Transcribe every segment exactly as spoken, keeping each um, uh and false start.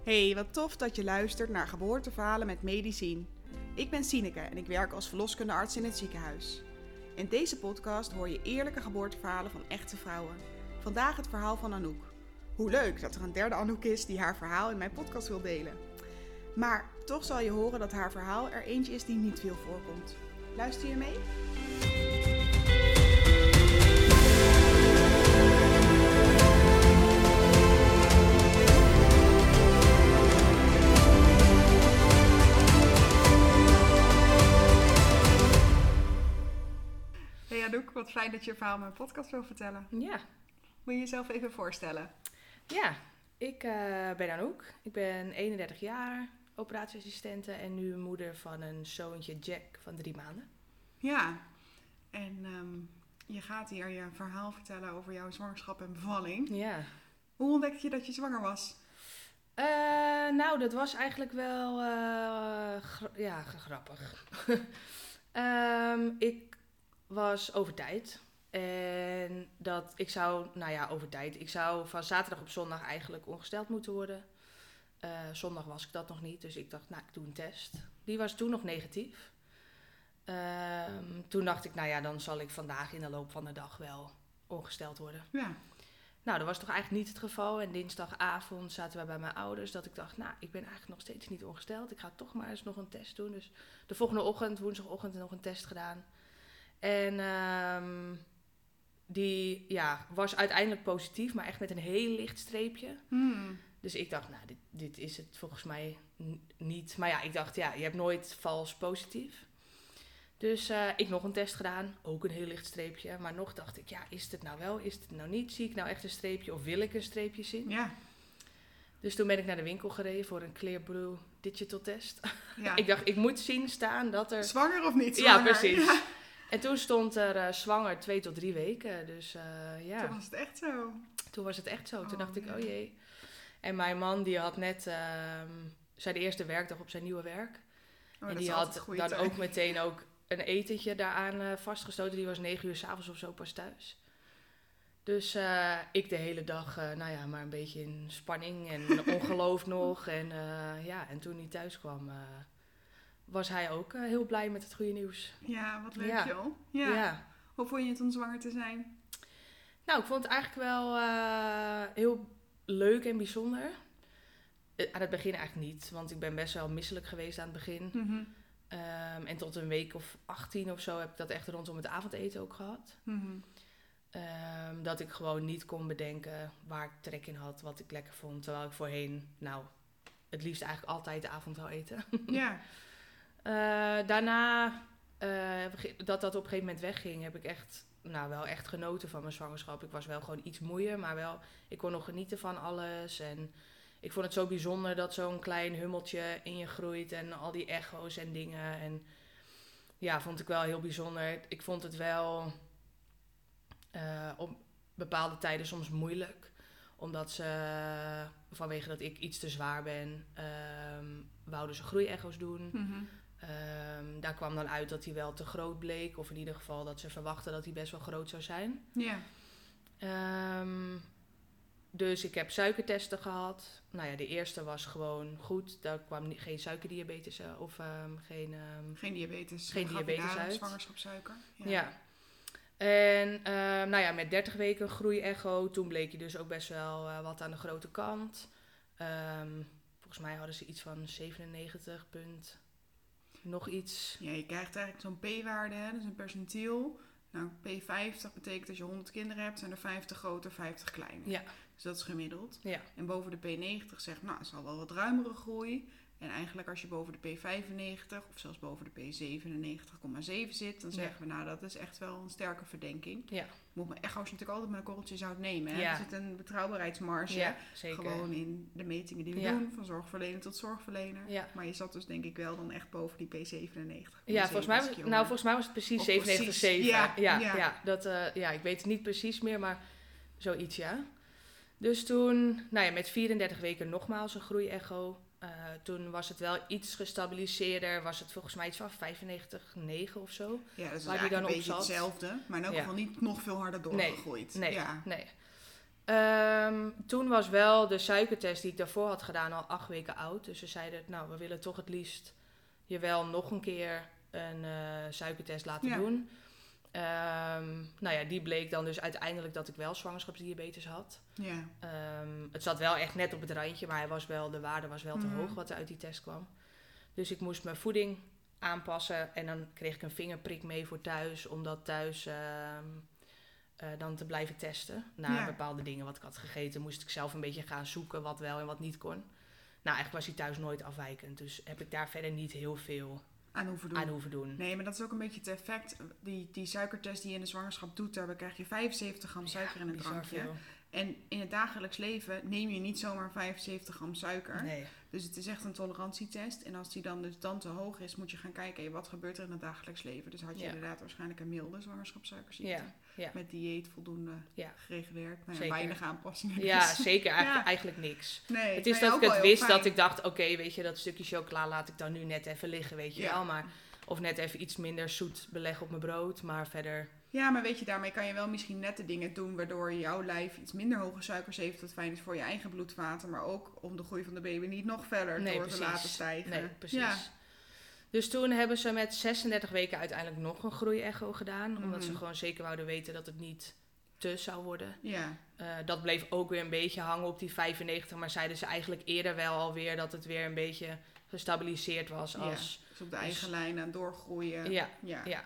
Hey, wat tof dat je luistert naar Geboorteverhalen met Medicien. Ik ben Sineke en ik werk als verloskundearts in het ziekenhuis. In deze podcast hoor je eerlijke geboorteverhalen van echte vrouwen. Vandaag het verhaal van Anouk. Hoe leuk dat er een derde Anouk is die haar verhaal in mijn podcast wil delen. Maar toch zal je horen dat haar verhaal er eentje is die niet veel voorkomt. Luister je mee? Hey Anouk, wat fijn dat je je verhaal in mijn podcast wil vertellen. Ja. Wil je jezelf even voorstellen? Ja, ik uh, ben Anouk. Ik ben eenendertig jaar, operatieassistente en nu moeder van een zoontje Jack van drie maanden. Ja, en um, je gaat hier je verhaal vertellen over jouw zwangerschap en bevalling. Ja. Hoe ontdekte je dat je zwanger was? Uh, nou, dat was eigenlijk wel uh, gra- ja, grappig. um, ik was over tijd. En dat ik zou, nou ja, over tijd. Ik zou van zaterdag op zondag eigenlijk ongesteld moeten worden. Uh, zondag was ik dat nog niet, dus ik dacht, nou, ik doe een test. Die was toen nog negatief. Um, toen dacht ik, nou ja, dan zal ik vandaag in de loop van de dag wel ongesteld worden. Ja. Nou, dat was toch eigenlijk niet het geval. En dinsdagavond zaten we bij mijn ouders, dat ik dacht, nou, ik ben eigenlijk nog steeds niet ongesteld. Ik ga toch maar eens nog een test doen. Dus de volgende ochtend, woensdagochtend, nog een test gedaan. En um, die ja, was uiteindelijk positief, maar echt met een heel licht streepje. Hmm. Dus ik dacht, nou, dit, dit is het volgens mij n- niet. Maar ja, ik dacht, ja, je hebt nooit vals positief. Dus uh, ik nog een test gedaan, ook een heel licht streepje. Maar nog dacht ik, ja, is het nou wel, is het nou niet? Zie ik nou echt een streepje of wil ik een streepje zien? Ja. Dus toen ben ik naar de winkel gereden voor een Clearblue Digital test. Ja. Ik dacht, ik moet zien staan dat er... Zwanger of niet zwanger? Ja, precies. Ja. En toen stond er uh, zwanger twee tot drie weken. Dus uh, ja. Toen was het echt zo. Toen was het echt zo. Toen oh, dacht ik, ja. oh jee. En mijn man die had net uh, zijn eerste werkdag op zijn nieuwe werk. Oh, en die had dan tijd. ook meteen ook een etentje daaraan uh, vastgestoten. Die was negen uur 's avonds of zo pas thuis. Dus uh, ik de hele dag, uh, nou ja, maar een beetje in spanning en ongeloof nog. En uh, ja, en toen hij thuis kwam, uh, was hij ook uh, heel blij met het goede nieuws. Ja, wat leuk ja. joh. Ja. ja. Hoe vond je het om zwanger te zijn? Nou, ik vond het eigenlijk wel uh, heel leuk en bijzonder. Uh, aan het begin eigenlijk niet, want ik ben best wel misselijk geweest aan het begin. Mm-hmm. Um, en tot een week of achttien of zo heb ik dat echt rondom het avondeten ook gehad. Mm-hmm. Um, dat ik gewoon niet kon bedenken waar ik trek in had, wat ik lekker vond. Terwijl ik voorheen, nou, het liefst eigenlijk altijd de avond wou eten. Ja. uh, daarna, uh, dat dat op een gegeven moment wegging, heb ik echt, nou, wel echt genoten van mijn zwangerschap. Ik was wel gewoon iets moeier, maar wel, ik kon nog genieten van alles. En ik vond het zo bijzonder dat zo'n klein hummeltje in je groeit en al die echo's en dingen. En ja, vond ik wel heel bijzonder. Ik vond het wel uh, op bepaalde tijden soms moeilijk. Omdat ze, uh, vanwege dat ik iets te zwaar ben, um, wouden ze groeiecho's doen. Mm-hmm. Um, daar kwam dan uit dat hij wel te groot bleek. Of in ieder geval dat ze verwachten dat hij best wel groot zou zijn. Ja. Um, Dus ik heb suikertesten gehad. Nou ja, de eerste was gewoon goed. Daar kwam niet, geen suikerdiabetes of um, geen... Um, geen diabetes. Geen diabetes uit. Zwangerschapssuiker. Ja. ja. En um, nou ja, met dertig weken groeiecho. Toen bleek je dus ook best wel uh, wat aan de grote kant. Um, volgens mij hadden ze iets van zevenennegentig punt nog iets. Ja, je krijgt eigenlijk zo'n p-waarde, hè? Dat is een percentiel. Nou, p vijftig betekent als je honderd kinderen hebt, zijn er vijftig groter, vijftig kleiner. Ja. Dus dat is gemiddeld. Ja. En boven de p negentig zegt, nou, het zal wel wat ruimere groei. En eigenlijk als je boven de p vijfennegentig of zelfs boven de p zevenennegentig komma zeven zit, dan zeggen ja. we, nou, dat is echt wel een sterke verdenking. Ja. Moet mijn echo's natuurlijk altijd met een korreltje zout nemen. Hè? Ja. Er zit een betrouwbaarheidsmarge. Ja, zeker. Gewoon in de metingen die we ja. doen, van zorgverlener tot zorgverlener. Ja. Maar je zat dus denk ik wel dan echt boven die p zevenennegentig. Ja, volgens mij, was, nou, volgens mij was het precies zevenennegentig komma zeven. Ja, ja, ja. ja, dat, uh, ja, ik weet het niet precies meer, maar zoiets, ja. Dus toen, nou ja, met vierendertig weken nogmaals een groeiecho. Uh, toen was het wel iets gestabiliseerder. Was het volgens mij iets van vijfennegentig komma negen of zo. Ja, dat is waar eigenlijk die dan een beetje op zat. hetzelfde. Maar in elk ja. geval niet nog veel harder doorgegroeid. Nee, nee, ja. nee. Um, toen was wel de suikertest die ik daarvoor had gedaan al acht weken oud. Dus ze zeiden, nou, we willen toch het liefst je wel nog een keer een uh, suikertest laten ja. doen. Um, nou ja, die bleek dan dus uiteindelijk dat ik wel zwangerschapsdiabetes had. Ja. Um, het zat wel echt net op het randje, maar hij was wel, de waarde was wel te Mm. hoog wat er uit die test kwam. Dus ik moest mijn voeding aanpassen en dan kreeg ik een vingerprik mee voor thuis, om dat thuis... Um, Uh, dan te blijven testen. Na ja. bepaalde dingen wat ik had gegeten, moest ik zelf een beetje gaan zoeken wat wel en wat niet kon. Nou, eigenlijk was hij thuis nooit afwijkend. Dus heb ik daar verder niet heel veel aan hoeven doen. Aan hoeven doen. Nee, maar dat is ook een beetje het effect. Die, die suikertest die je in de zwangerschap doet, daarbij krijg je vijfenzeventig gram suiker ja, in een drankje. Veel. En in het dagelijks leven neem je niet zomaar vijfenzeventig gram suiker. Nee. Dus het is echt een tolerantietest. En als die dan dus dan te hoog is, moet je gaan kijken, hey, wat gebeurt er in het dagelijks leven. Dus had je ja. inderdaad waarschijnlijk een milde zwangerschapssuikerziekte. Ja. Ja. Met dieet voldoende ja. gereguleerd. Nou ja, weinig aanpassingen. Ja, zeker. Eigenlijk, ja. eigenlijk niks. Nee, het is nee, dat ik het wist, fijn. dat ik dacht, oké, okay, weet je, dat stukje chocola laat ik dan nu net even liggen, weet je ja. wel. Maar, of net even iets minder zoet beleg op mijn brood, maar verder... Ja, maar weet je, daarmee kan je wel misschien nette dingen doen, waardoor jouw lijf iets minder hoge suikers heeft, wat fijn is voor je eigen bloedvaten, maar ook om de groei van de baby niet nog verder nee, door precies. te laten stijgen. Nee, precies. Ja. Dus toen hebben ze met zesendertig weken uiteindelijk nog een groeiecho gedaan, Mm-hmm. omdat ze gewoon zeker wouden weten dat het niet te zou worden. Ja. Uh, dat bleef ook weer een beetje hangen op die vijfennegentig, maar zeiden ze eigenlijk eerder wel alweer dat het weer een beetje gestabiliseerd was. Als, ja, dus op de eigen dus, lijn aan doorgroeien. Ja, ja. ja.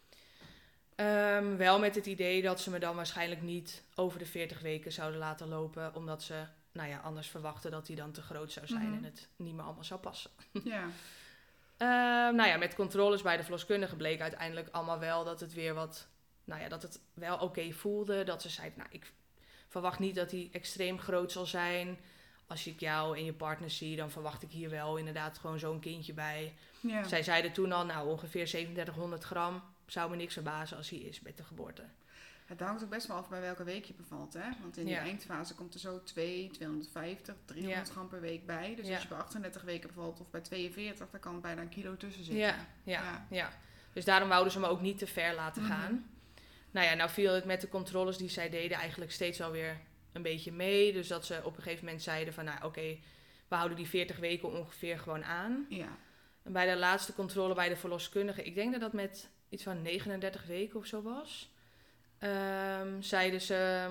Um, wel met het idee dat ze me dan waarschijnlijk niet over de veertig weken zouden laten lopen, omdat ze, nou ja, anders verwachten dat die dan te groot zou zijn mm-hmm. en het niet meer allemaal zou passen. Ja. uh, nou ja, met controles bij de verloskundige bleek uiteindelijk allemaal wel dat het weer wat, nou ja, dat het wel oké okay voelde. Dat ze zei, nou, ik verwacht niet dat hij extreem groot zal zijn. Als ik jou en je partner zie, dan verwacht ik hier wel inderdaad gewoon zo'n kindje bij. Ja. Zij zeiden toen al, nou, ongeveer zevenendertighonderd gram. Zou me niks verbazen als hij is met de geboorte. Het hangt ook best wel af bij welke week je bevalt, hè? Want in die ja. eindfase komt er zo twee, tweehonderdvijftig, driehonderd ja. gram per week bij. Dus ja. als je bij achtendertig weken bevalt of bij tweeënveertig, dan kan bijna een kilo tussen zitten. Ja, ja, ja. ja. Dus daarom wouden ze me ook niet te ver laten mm-hmm. gaan. Nou ja, nou viel het met de controles die zij deden eigenlijk steeds alweer een beetje mee. Dus dat ze op een gegeven moment zeiden van, nou oké, okay, we houden die veertig weken ongeveer gewoon aan. Ja. En bij de laatste controle bij de verloskundige, ik denk dat dat met iets van negenendertig weken of zo was, um, zeiden ze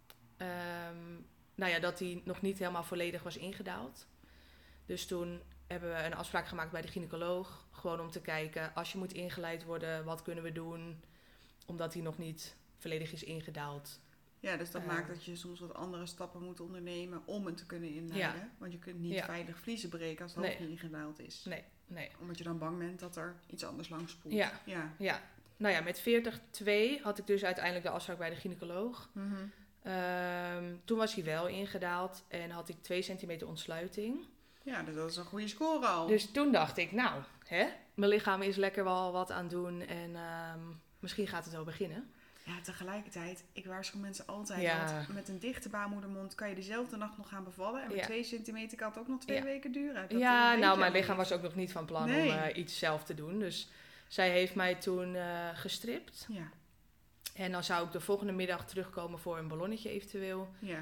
um, nou ja, dat hij nog niet helemaal volledig was ingedaald. Dus toen hebben we een afspraak gemaakt bij de gynaecoloog, gewoon om te kijken, als je moet ingeleid worden, wat kunnen we doen, omdat hij nog niet volledig is ingedaald. Ja, dus dat uh, maakt dat je soms wat andere stappen moet ondernemen om het te kunnen inleiden. Ja. Want je kunt niet ja. veilig vliezen breken als het nee. hoofd niet ingedaald is. Nee, nee. Omdat je dan bang bent dat er iets anders langs spoelt. Ja, ja. ja. Nou ja, met veertig komma twee had ik dus uiteindelijk de afspraak bij de gynaecoloog. Mm-hmm. Um, toen was hij wel ingedaald en had ik twee centimeter ontsluiting. Ja, dus dat is een goede score al. Dus toen dacht ik, nou, hè, mijn lichaam is lekker wel wat aan het doen en um, misschien gaat het wel beginnen. Ja, tegelijkertijd, ik waarschuw mensen altijd, ja. want met een dichte baarmoedermond kan je dezelfde nacht nog gaan bevallen. En met ja. twee centimeter kan het ook nog twee ja. weken duren. Dat ja, nou, mijn lichaam was ook nog niet van plan nee. om uh, iets zelf te doen. Dus zij heeft mij toen uh, gestript. Ja. En dan zou ik de volgende middag terugkomen voor een ballonnetje eventueel. Ja.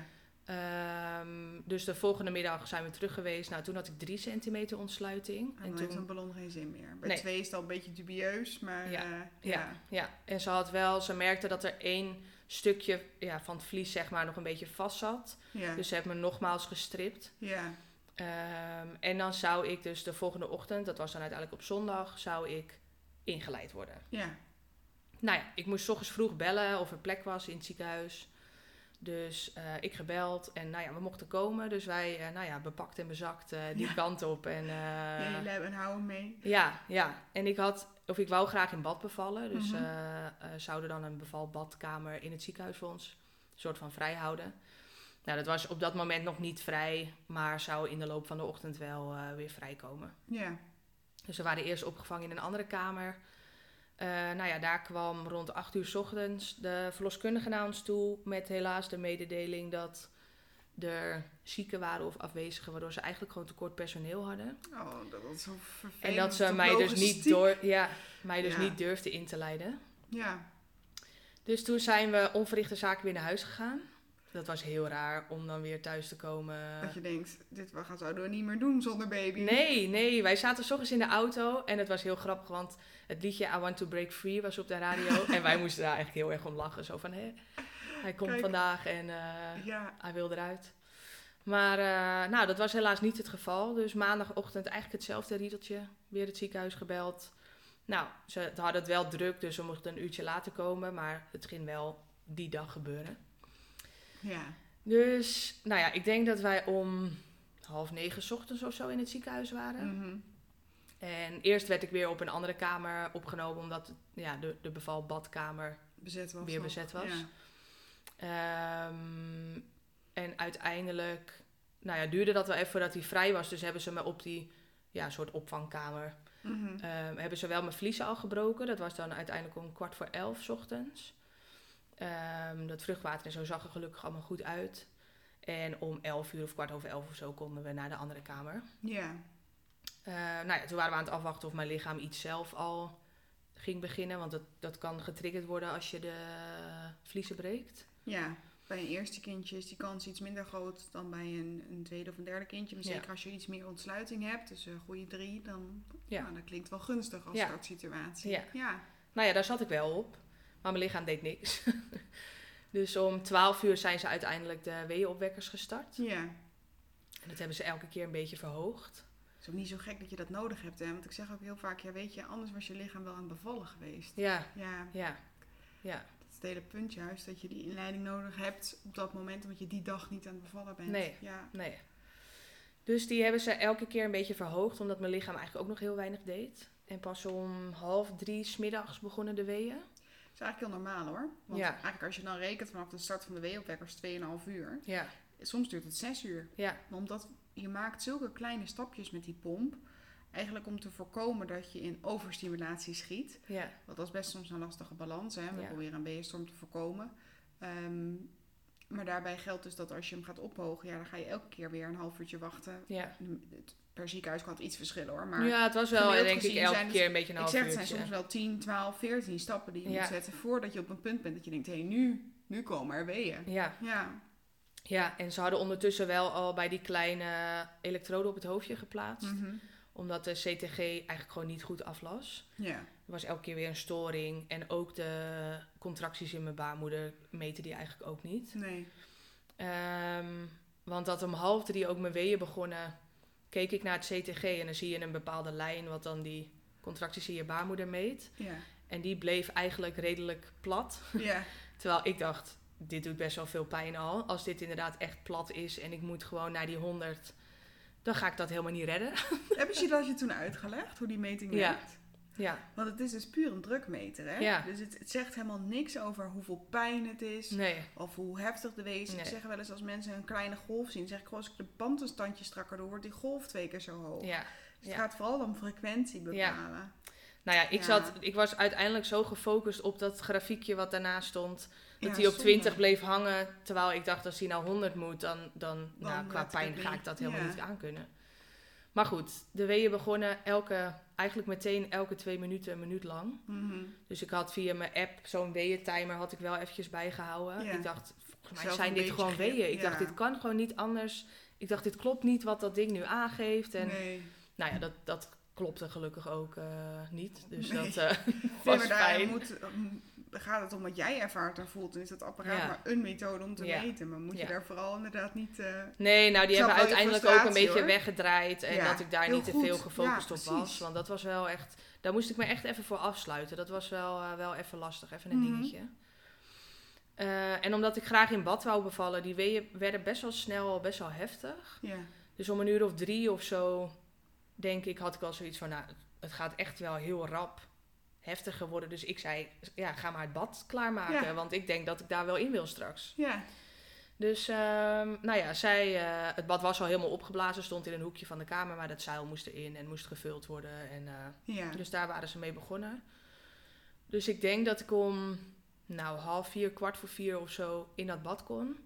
Um, dus de volgende middag zijn we terug geweest. Nou, toen had ik drie centimeter ontsluiting. En, en dan toen heeft een ballon geen zin meer. Bij nee. twee is het al een beetje dubieus, maar ja. Uh, ja. ja. ja, en ze had wel, ze merkte dat er één stukje ja, van het vlies zeg maar nog een beetje vast zat. Ja. Dus ze heeft me nogmaals gestript. Ja. Um, en dan zou ik dus de volgende ochtend, dat was dan uiteindelijk op zondag, zou ik ingeleid worden. Ja. Nou ja, ik moest 's ochtends vroeg bellen of er plek was in het ziekenhuis. Dus uh, ik gebeld en nou ja, we mochten komen. Dus wij, uh, nou ja, bepakt en bezakt uh, die ja. kant op. En, uh, ja, jullie hebben een houden mee. Ja, ja. En ik had, of ik wou graag in bad bevallen. Dus mm-hmm. uh, uh, zouden dan een bevalbadkamer in het ziekenhuis voor ons een soort van vrij houden. Nou, dat was op dat moment nog niet vrij, maar zou in de loop van de ochtend wel uh, weer vrijkomen. Ja. Dus we waren eerst opgevangen in een andere kamer. Uh, nou ja, daar kwam rond acht uur 's ochtends de verloskundige naar ons toe met helaas de mededeling dat er zieken waren of afwezigen, waardoor ze eigenlijk gewoon tekort personeel hadden. Oh, dat is zo vervelend. En dat ze mij dus, niet, door, ja, mij dus ja. niet durfden in te leiden. Ja. Dus toen zijn we onverrichte zaken weer naar huis gegaan. dat was heel raar om dan weer thuis te komen. Dat je denkt, dit gaan zouden we niet meer doen zonder baby. Nee, nee. Wij zaten 's ochtends in de auto en het was heel grappig, want het liedje I Want To Break Free was op de radio. En wij moesten daar eigenlijk heel erg om lachen. Zo van, hé, hij komt Kijk. vandaag en uh, Ja. hij wil eruit. Maar uh, nou, dat was helaas niet het geval. Dus maandagochtend eigenlijk hetzelfde riedeltje. Weer het ziekenhuis gebeld. Nou, ze hadden het wel druk, dus we mochten een uurtje later komen. Maar het ging wel die dag gebeuren. Ja. Dus, nou ja, ik denk dat wij om half negen 's ochtends of zo in het ziekenhuis waren. Mm-hmm. En eerst werd ik weer op een andere kamer opgenomen, omdat ja, de, de bevalbadkamer Bezet was weer nog. bezet was. Ja. Um, en uiteindelijk, nou ja, duurde dat wel even voordat hij vrij was. Dus hebben ze me op die ja, soort opvangkamer, Mm-hmm. um, hebben ze wel mijn vliezen al gebroken. Dat was dan uiteindelijk om kwart voor elf 's ochtends. Um, dat vruchtwater en zo zag er gelukkig allemaal goed uit. En om elf uur of kwart over elf of zo konden we naar de andere kamer. Ja. Uh, nou ja, toen waren we aan het afwachten of mijn lichaam iets zelf al ging beginnen. Want dat, dat kan getriggerd worden als je de vliezen breekt. Ja. Bij een eerste kindje is die kans iets minder groot dan bij een, een tweede of een derde kindje. Maar zeker Ja. als je iets meer ontsluiting hebt, dus een goede drie, dan Ja. nou, dat klinkt wel gunstig als Ja. startsituatie. Ja. Ja. Nou ja, daar zat ik wel op. Maar mijn lichaam deed niks. Dus om twaalf uur zijn ze uiteindelijk de weeënopwekkers gestart. Ja. En dat hebben ze elke keer een beetje verhoogd. Het is ook niet zo gek dat je dat nodig hebt, hè? Want ik zeg ook heel vaak, ja weet je, anders was je lichaam wel aan het bevallen geweest. Ja, Ja, ja, ja. dat is het hele punt juist, dat je die inleiding nodig hebt op dat moment, omdat je die dag niet aan het bevallen bent. Nee. Ja. Nee. Dus die hebben ze elke keer een beetje verhoogd, omdat mijn lichaam eigenlijk ook nog heel weinig deed. En pas om half drie 's middags begonnen de weeën. Dat is eigenlijk heel normaal hoor. Want Ja. eigenlijk als je dan rekent vanaf de start van de weeënopwekkers twee komma vijf uur, Ja, soms duurt het zes uur. ja, Maar omdat je maakt zulke kleine stapjes met die pomp, eigenlijk om te voorkomen dat je in overstimulatie schiet. ja, Want dat is best soms een lastige balans. Hè? We Ja. proberen een weeënstorm te voorkomen. Um, maar daarbij geldt dus dat als je hem gaat ophogen, ja, dan ga je elke keer weer een half uurtje wachten. ja. Het, per ziekenhuis kan het iets verschillen hoor. Maar Ja, het was wel gemiddeld denk ik gezien elke zijn het- keer een beetje een ik half zeg, het zijn uurtje. soms wel tien, twaalf, veertien stappen die je Ja. moet zetten voordat je op een punt bent dat je denkt, hé, hey, nu, nu komen er weeën. Ja, Ja. ja, en ze hadden ondertussen wel al bij die kleine elektroden op het hoofdje geplaatst. Mhm. Omdat de C T G eigenlijk gewoon niet goed aflas. Ja. Er was elke keer weer een storing. En ook de contracties in mijn baarmoeder meten die eigenlijk ook niet. Nee. Um, want dat om half drie ook mijn weeën begonnen, keek ik naar het C T G en dan zie je een bepaalde lijn wat dan die contracties in je baarmoeder meet. Ja. En die bleef eigenlijk redelijk plat. Ja. Terwijl ik dacht, dit doet best wel veel pijn al. Als dit inderdaad echt plat is en ik moet gewoon naar die honderd, dan ga ik dat helemaal niet redden. Hebben ze dat je toen uitgelegd, hoe die meting Ja. werkt? Ja, Want het is dus puur een drukmeter, hè? Ja. Dus het, het zegt helemaal niks over hoeveel pijn het is. nee. Of hoe heftig de wees is. Nee. Ik zeg wel eens als mensen een kleine golf zien, zeg ik gewoon als ik de band een standje strakker doe, wordt die golf twee keer zo hoog. Ja. Dus het Ja. gaat vooral om frequentie bepalen. Nou ja, ik, Ja. Zat, ik was uiteindelijk zo gefocust op dat grafiekje wat daarnaast stond, dat Ja, hij op zonde. twintig bleef hangen. Terwijl ik dacht, als hij nou honderd moet, dan, dan, nou, qua let ik pijn het ga niet. ik dat helemaal Ja. niet aankunnen. Maar goed, de weeën begonnen elke, eigenlijk meteen elke twee minuten, een minuut lang. Mhm. Dus ik had via mijn app zo'n weeëntimer had ik wel eventjes bijgehouden. Ja. Ik dacht, volgens mij Zelf zijn een dit beetje gewoon grip, weeën. Ik ja. dacht, dit kan gewoon niet anders. Ik dacht, dit klopt niet wat dat ding nu aangeeft. En Nee. nou ja, dat, dat klopte gelukkig ook uh, niet. Dus Nee. dat uh, Nee, was maar daar fijn. moet, gaat het om wat jij ervaart en voelt. En is dat apparaat Ja. maar een methode om te Ja. meten. Maar moet je Ja. daar vooral inderdaad niet... Uh, Nee, nou die Ik snap hebben wel je uiteindelijk ook een frustratie, beetje hoor. weggedraaid. En Ja, dat ik daar heel niet te goed. veel gefocust Ja, op precies. was. Want dat was wel echt... Daar moest ik me echt even voor afsluiten. Dat was wel, uh, wel even lastig. Even een Mhm. dingetje. Uh, en omdat ik graag in bad wou bevallen, die weeën werden best wel snel, best wel heftig. ja. Dus om een uur of drie of zo, denk ik, had ik al zoiets van, nou, het gaat echt wel heel rap heftiger worden. Dus ik zei, ja, ga maar het bad klaarmaken. Ja. Want ik denk dat ik daar wel in wil straks. Ja. Dus, um, nou ja, zij, uh, het bad was al helemaal opgeblazen, stond in een hoekje van de kamer, maar dat zeil moest erin en moest gevuld worden. En, uh, Ja. Dus daar waren ze mee begonnen. Dus ik denk dat ik om, nou, half vier, kwart voor vier of zo in dat bad kon.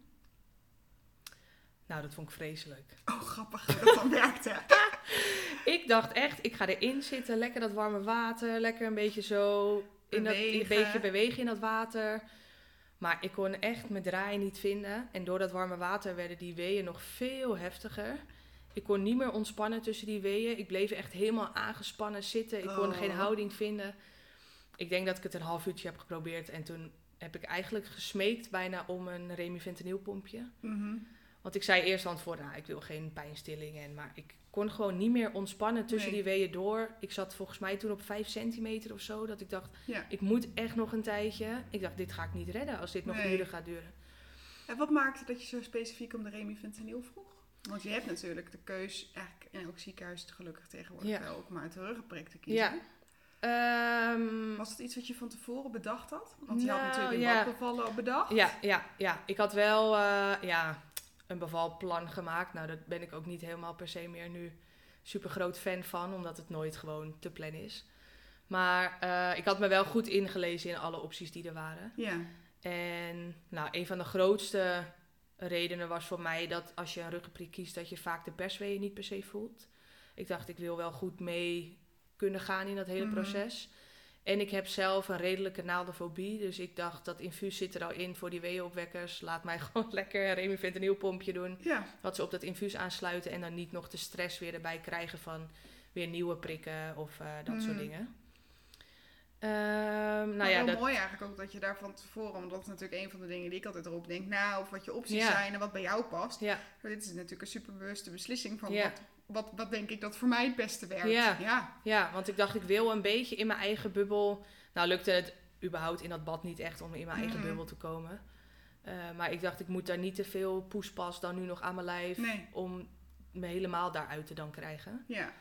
Nou, dat vond ik vreselijk. Oh, grappig hoe dat dan werkt, hè? Ik dacht echt, ik ga erin zitten, lekker dat warme water, lekker een beetje zo, in dat, een Bewegen. beetje bewegen in dat water. Maar ik kon echt mijn draai niet vinden. En door dat warme water werden die weeën nog veel heftiger. Ik kon niet meer ontspannen tussen die weeën. Ik bleef echt helemaal aangespannen zitten. Ik kon Oh. geen houding vinden. Ik denk dat ik het een half uurtje heb geprobeerd. En toen heb ik eigenlijk gesmeekt bijna om een remifentanylpompje. Mm-hmm. Want ik zei eerst aan het voor, nou, ik wil geen pijnstilling. En, maar ik kon gewoon niet meer ontspannen tussen Nee. die weeën door. Ik zat volgens mij toen op vijf centimeter of zo. Dat ik dacht, Ja. ik moet echt nog een tijdje. Ik dacht, dit ga ik niet redden als dit nog Nee. uren gaat duren. En wat maakte dat je zo specifiek om de remifentanil vroeg? Want je hebt natuurlijk de keus, eigenlijk in elk ziekenhuis gelukkig tegenwoordig Ja. wel ook maar uit de ruggenprik te kiezen. Ja. Ehm, Was het iets wat je van tevoren bedacht had? Want je Nou, had natuurlijk in ja. badbevallen al bedacht. ja, ja, ja, ik had wel eh, ja, een bevalplan gemaakt. Nou, daar ben ik ook niet helemaal per se meer nu super groot fan van. Omdat het nooit gewoon te plannen is. Maar eh, ik had me wel goed ingelezen in alle opties die er waren. Ja. En nou, een van de grootste redenen was voor mij dat als je een ruggenprik kiest, dat je vaak de persweeën niet per se voelt. Ik dacht, ik wil wel goed mee kunnen gaan in dat hele Mhm. proces. En ik heb zelf een redelijke naaldenfobie. Dus ik dacht, dat infuus zit er al in voor die weeënopwekkers. Laat mij gewoon lekker een remifentanylpompje doen. Ja. Dat ze op dat infuus aansluiten en dan niet nog de stress weer erbij krijgen van weer nieuwe prikken of uh, dat Mhm. soort dingen. Um, nou maar ja, wel dat, mooi eigenlijk ook dat je daar van tevoren, want dat is natuurlijk een van de dingen die ik altijd erop denk, nou, of wat je opties Ja. zijn en wat bij jou past. ja, Maar dit is natuurlijk een superbewuste beslissing van Ja. wat, wat, wat denk ik dat voor mij het beste werkt. Ja. ja. ja, want ik dacht, ik wil een beetje in mijn eigen bubbel. Nou lukte het überhaupt in dat bad niet echt om in mijn eigen Mhm. bubbel te komen. Uh, maar ik dacht, ik moet daar niet te veel poespas dan nu nog aan mijn lijf Nee. om me helemaal daaruit te dan krijgen. Ja.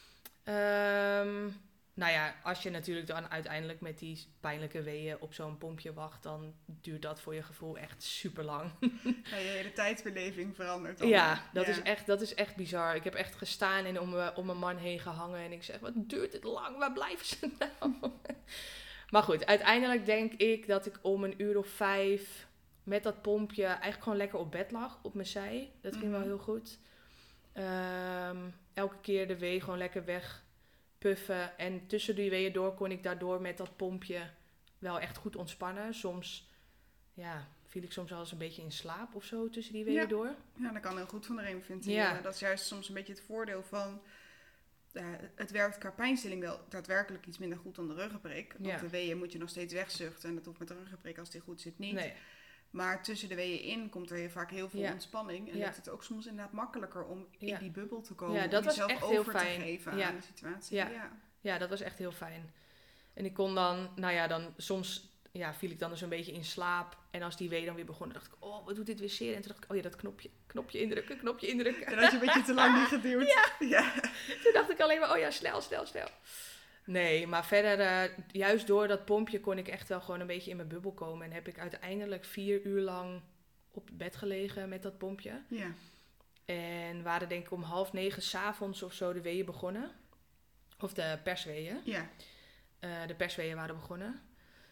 Um, nou ja, als je natuurlijk dan uiteindelijk met die pijnlijke weeën op zo'n pompje wacht, dan duurt dat voor je gevoel echt super lang. Ja, je hele tijdsbeleving verandert dan. Ja, dat, Ja. Is echt, dat is echt bizar. Ik heb echt gestaan en om, me, om mijn man heen gehangen en ik zeg, wat duurt dit lang? Waar blijven ze nou? Maar goed, uiteindelijk denk ik dat ik om een uur of vijf met dat pompje eigenlijk gewoon lekker op bed lag, op mijn zij. Dat ging wel Mhm. heel goed. Um, elke keer de wee gewoon lekker weg puffen. En tussen die weeën door kon ik daardoor met dat pompje wel echt goed ontspannen. Soms ja, viel ik soms wel eens een beetje in slaap of zo tussen die weeën Ja. door. Ja, dat kan heel goed van de remifentanil. Ja. Dat is juist soms een beetje het voordeel van, uh, het werkt qua pijnstilling wel daadwerkelijk iets minder goed dan de ruggenprik. Want Ja. de weeën moet je nog steeds wegzuchten en dat hoeft met de ruggenprik als die goed zit niet. Nee. Maar tussen de weeën in komt er heel vaak heel veel Ja. ontspanning. En Ja. lukt het ook soms inderdaad makkelijker om Ja. in die bubbel te komen. Ja, om dat was jezelf echt heel over te fijn. geven Ja. aan de situatie. Ja. Ja. Ja, dat was echt heel fijn. En ik kon dan, nou ja, dan soms ja, viel ik dan dus een beetje in slaap. En als die wee dan weer begon, dan dacht ik, oh, wat doet dit weer zeer? En toen dacht ik, oh ja, dat knopje, knopje indrukken, knopje indrukken. En dat je een beetje te lang niet geduwd. Ja. Ja. Toen dacht ik alleen maar, oh ja, snel, snel, snel. Nee, maar verder, uh, juist door dat pompje kon ik echt wel gewoon een beetje in mijn bubbel komen. En heb ik uiteindelijk vier uur lang op bed gelegen met dat pompje. Ja. En waren denk ik om half negen 's avonds of zo de weeën begonnen. Of de persweeën. Ja. Uh, de persweeën waren begonnen.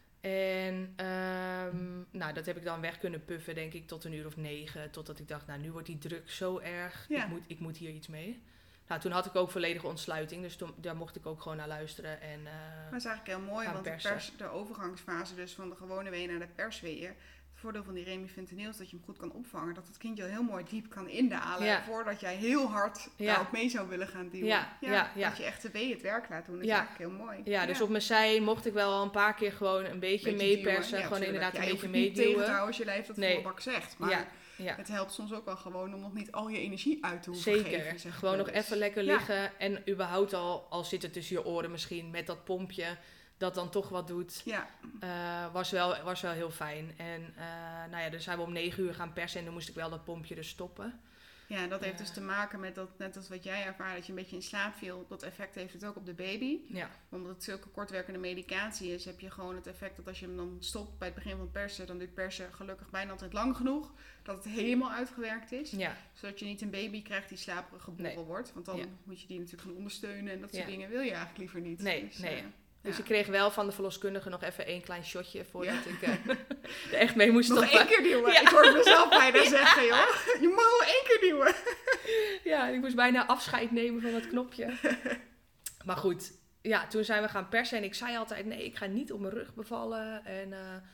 En um, nou, dat heb ik dan weg kunnen puffen, denk ik, tot een uur of negen. Totdat ik dacht, nou, nu wordt die druk zo erg. Ja. Ik, moet, ik moet hier iets mee. Nou, toen had ik ook volledige ontsluiting. Dus toen, daar mocht ik ook gewoon naar luisteren. En, uh, Maar dat is eigenlijk heel mooi, gaan want de, persen. pers, de overgangsfase dus van de gewone weeën naar de persweeën. Het voordeel van die remifentanil is dat je hem goed kan opvangen. Dat het kindje al heel mooi diep kan indalen. Ja. Voordat jij heel hard Ja. daarop mee zou willen gaan duwen. Ja, ja, ja. Dat je echt de wee het werk laat doen. Dat Ja. is eigenlijk heel mooi. ja, dus op mijn zij mocht ik wel al een paar keer gewoon een beetje, Beetje meepersen. duwen. Ja, gewoon tuurlijk. inderdaad Ja, een je beetje hoeft het niet tegen te meeduwen. houden als je lijf dat Nee. volle bak zegt. Maar Ja, ja. het helpt soms ook wel gewoon om nog niet al je energie uit te hoeven geven. Zeker. zeg ik Gewoon wel nog eens. even lekker Ja. liggen. En überhaupt al, al zit het tussen je oren misschien met dat pompje. Dat dan toch wat doet. Ja, Uh, was, wel, was wel heel fijn. En uh, nou ja, dan zijn we om negen uur gaan persen. En dan moest ik wel dat pompje dus stoppen. ja, en dat heeft Ja. dus te maken met dat, net als wat jij ervaart, dat je een beetje in slaap viel. Dat effect heeft het ook op de baby. Ja, Omdat het zulke kortwerkende medicatie is, heb je gewoon het effect dat als je hem dan stopt bij het begin van het persen, dan duurt persen gelukkig bijna altijd lang genoeg dat het helemaal uitgewerkt is. ja, Zodat je niet een baby krijgt die slaperig geboren Nee. wordt. Want dan Ja. moet je die natuurlijk gaan ondersteunen en dat soort Ja. dingen wil je eigenlijk liever niet. Nee, dus, nee. eh, dus ja. ik kreeg wel van de verloskundige nog even één klein shotje voordat Ja. ik uh, er echt mee moest Nog stoppen. één keer duwen. Ja. Ik hoor mezelf bijna zeggen, joh. Je mag nog één keer duwen. Ja, ik moest bijna afscheid nemen van dat knopje. Maar goed, ja, toen zijn we gaan persen. En ik zei altijd, nee, ik ga niet op mijn rug bevallen. En, uh,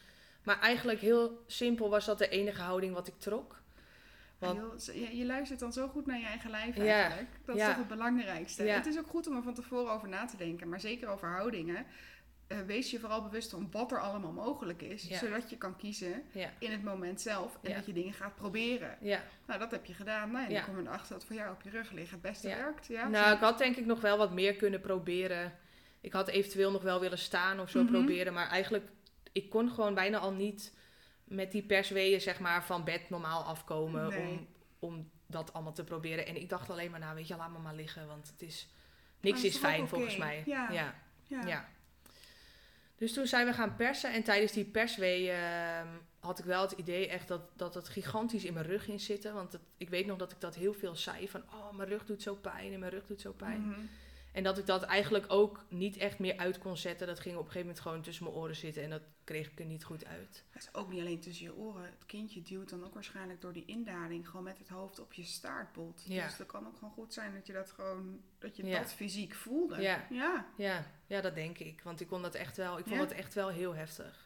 Maar eigenlijk heel simpel was dat de enige houding wat ik trok. Want... Ja, joh, je, je luistert dan zo goed naar je eigen lijf Ja, eigenlijk. Dat is ja. toch het belangrijkste. Ja. Het is ook goed om er van tevoren over na te denken. Maar zeker over houdingen. Uh, wees je vooral bewust van wat er allemaal mogelijk is. Ja. Zodat je kan kiezen Ja. in het moment zelf. En Ja. dat je dingen gaat proberen. Ja. Nou, dat heb je gedaan. Nou, en Ja. dan kom je erachter dat voor jou op je rug liggen het beste Ja. werkt. Ja, Nou, zo. ik had denk ik nog wel wat meer kunnen proberen. Ik had eventueel nog wel willen staan of zo Mhm. proberen. Maar eigenlijk, ik kon gewoon bijna al niet met die persweeën zeg maar van bed normaal afkomen. Nee. Om, om dat allemaal te proberen. En ik dacht alleen maar, nou weet je, laat me maar liggen. Want het is, Maar niks dat is is toch ook fijn oké? volgens mij. Ja. Ja. Ja. Ja. Dus toen zijn we gaan persen. En tijdens die perswee uh, had ik wel het idee echt dat, dat het gigantisch in mijn rug ging zitten. Want het, ik weet nog dat ik dat heel veel zei. Van, oh, mijn rug doet zo pijn en mijn rug doet zo pijn. Mhm. En dat ik dat eigenlijk ook niet echt meer uit kon zetten. Dat ging op een gegeven moment gewoon tussen mijn oren zitten. En dat kreeg ik er niet goed uit. Het is ook niet alleen tussen je oren. Het kindje duwt dan ook waarschijnlijk door die indaling gewoon met het hoofd op je staartbot. Ja. Dus dat kan ook gewoon goed zijn dat je dat gewoon, dat je Ja. dat fysiek voelde. Ja. Ja. Ja, ja, dat denk ik. Want ik kon dat echt wel, ik vond Ja? het echt wel heel heftig.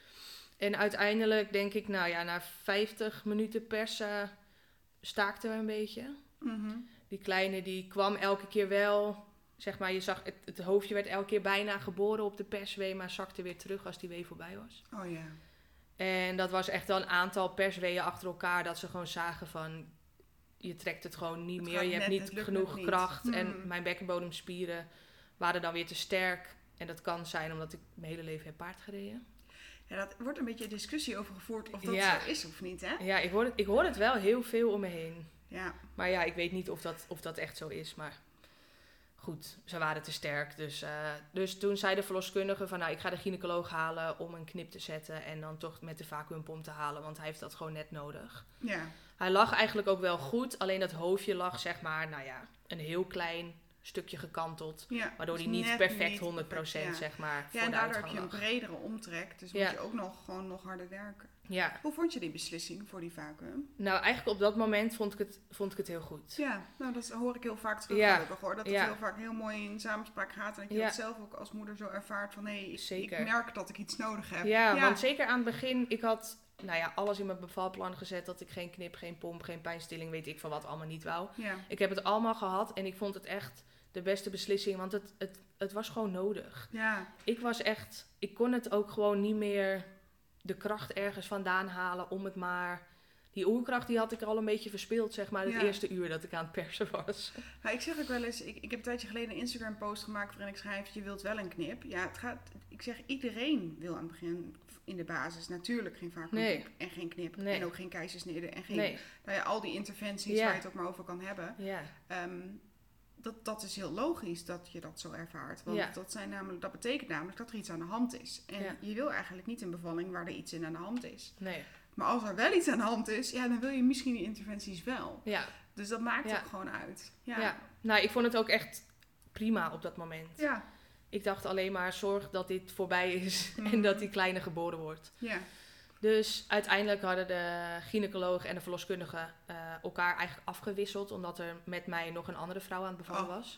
En uiteindelijk denk ik, nou ja, na vijftig minuten persen staakten we een beetje. Mhm. Die kleine die kwam elke keer wel, zeg maar, je zag, het, het hoofdje werd elke keer bijna geboren op de perswee, maar zakte weer terug als die wee voorbij was. Oh ja. En dat was echt wel een aantal persweeën achter elkaar, dat ze gewoon zagen van, je trekt het gewoon niet Het meer, gaat je hebt net, niet het lukt genoeg net niet. kracht. Hmm. En mijn bekkenbodemspieren waren dan weer te sterk. En dat kan zijn omdat ik mijn hele leven heb paard gereden. Ja, dat wordt een beetje discussie over gevoerd of dat Ja. zo is of niet, hè? Ja, ik hoor, het, ik hoor het wel heel veel om me heen. Ja. Maar ja, ik weet niet of dat, of dat echt zo is. Maar goed, ze waren te sterk. Dus, uh, dus toen zei de verloskundige van, nou, ik ga de gynaecoloog halen om een knip te zetten. En dan toch met de vacuümpomp te halen, want hij heeft dat gewoon net nodig. Ja. Hij lag eigenlijk ook wel goed, alleen dat hoofdje lag, zeg maar, nou ja, een heel klein stukje gekanteld. Ja. Waardoor Dus hij niet net perfect niet honderd procent, perfect, ja. zeg maar, voor Ja, en de daardoor heb uitgang je een lag. bredere omtrek. Dus Ja. moet je ook nog gewoon nog harder werken. Ja, Hoe vond je die beslissing voor die vacuüm? nou eigenlijk op dat moment vond ik het, vond ik het heel goed. Ja, nou dat hoor ik heel vaak terug. Ja. Gelukkig, hoor. Dat het Ja. heel vaak heel mooi in samenspraak gaat. En dat je Ja. dat zelf ook als moeder zo ervaart van... hé, hey, ik, Zeker. ik merk dat ik iets nodig heb. Ja, want zeker aan het begin, ik had nou ja, alles in mijn bevalplan gezet. Dat ik geen knip, geen pomp, geen pijnstilling, weet ik van wat allemaal niet wou. Ja. Ik heb het allemaal gehad en ik vond het echt de beste beslissing. Want het, het, het was gewoon nodig. Ja. Ik was echt, ik kon het ook gewoon niet meer de kracht ergens vandaan halen om het maar... Die oerkracht die had ik er al een beetje verspeeld, zeg maar, het Ja. eerste uur dat ik aan het persen was. Maar ik zeg ook wel eens, ik, ik heb een tijdje geleden een Instagram post gemaakt waarin ik schrijf, je wilt wel een knip. Ja, het gaat, ik zeg, iedereen wil aan het begin in de basis natuurlijk geen vacuüm Nee. en geen knip. Nee. En ook geen keizersnede en geen, Nee, nou ja, al die interventies Ja. waar je het ook maar over kan hebben. ja, Ehm, dat, dat is heel logisch dat je dat zo ervaart. Want Ja. dat, zijn namelijk, dat betekent namelijk dat er iets aan de hand is. En Ja. je wil eigenlijk niet een bevalling waar er iets in aan de hand is. nee, Maar als er wel iets aan de hand is, ja, dan wil je misschien die interventies wel. ja. Dus dat maakt Ja. ook gewoon uit. Ja. Ja. Nou, ik vond het ook echt prima op dat moment. Ja. Ik dacht alleen maar, zorg dat dit voorbij is Mhm. en dat die kleine geboren wordt. Ja. Dus uiteindelijk hadden de gynaecoloog en de verloskundige uh, elkaar eigenlijk afgewisseld, omdat er met mij nog een andere vrouw aan het bevallen Oh. was.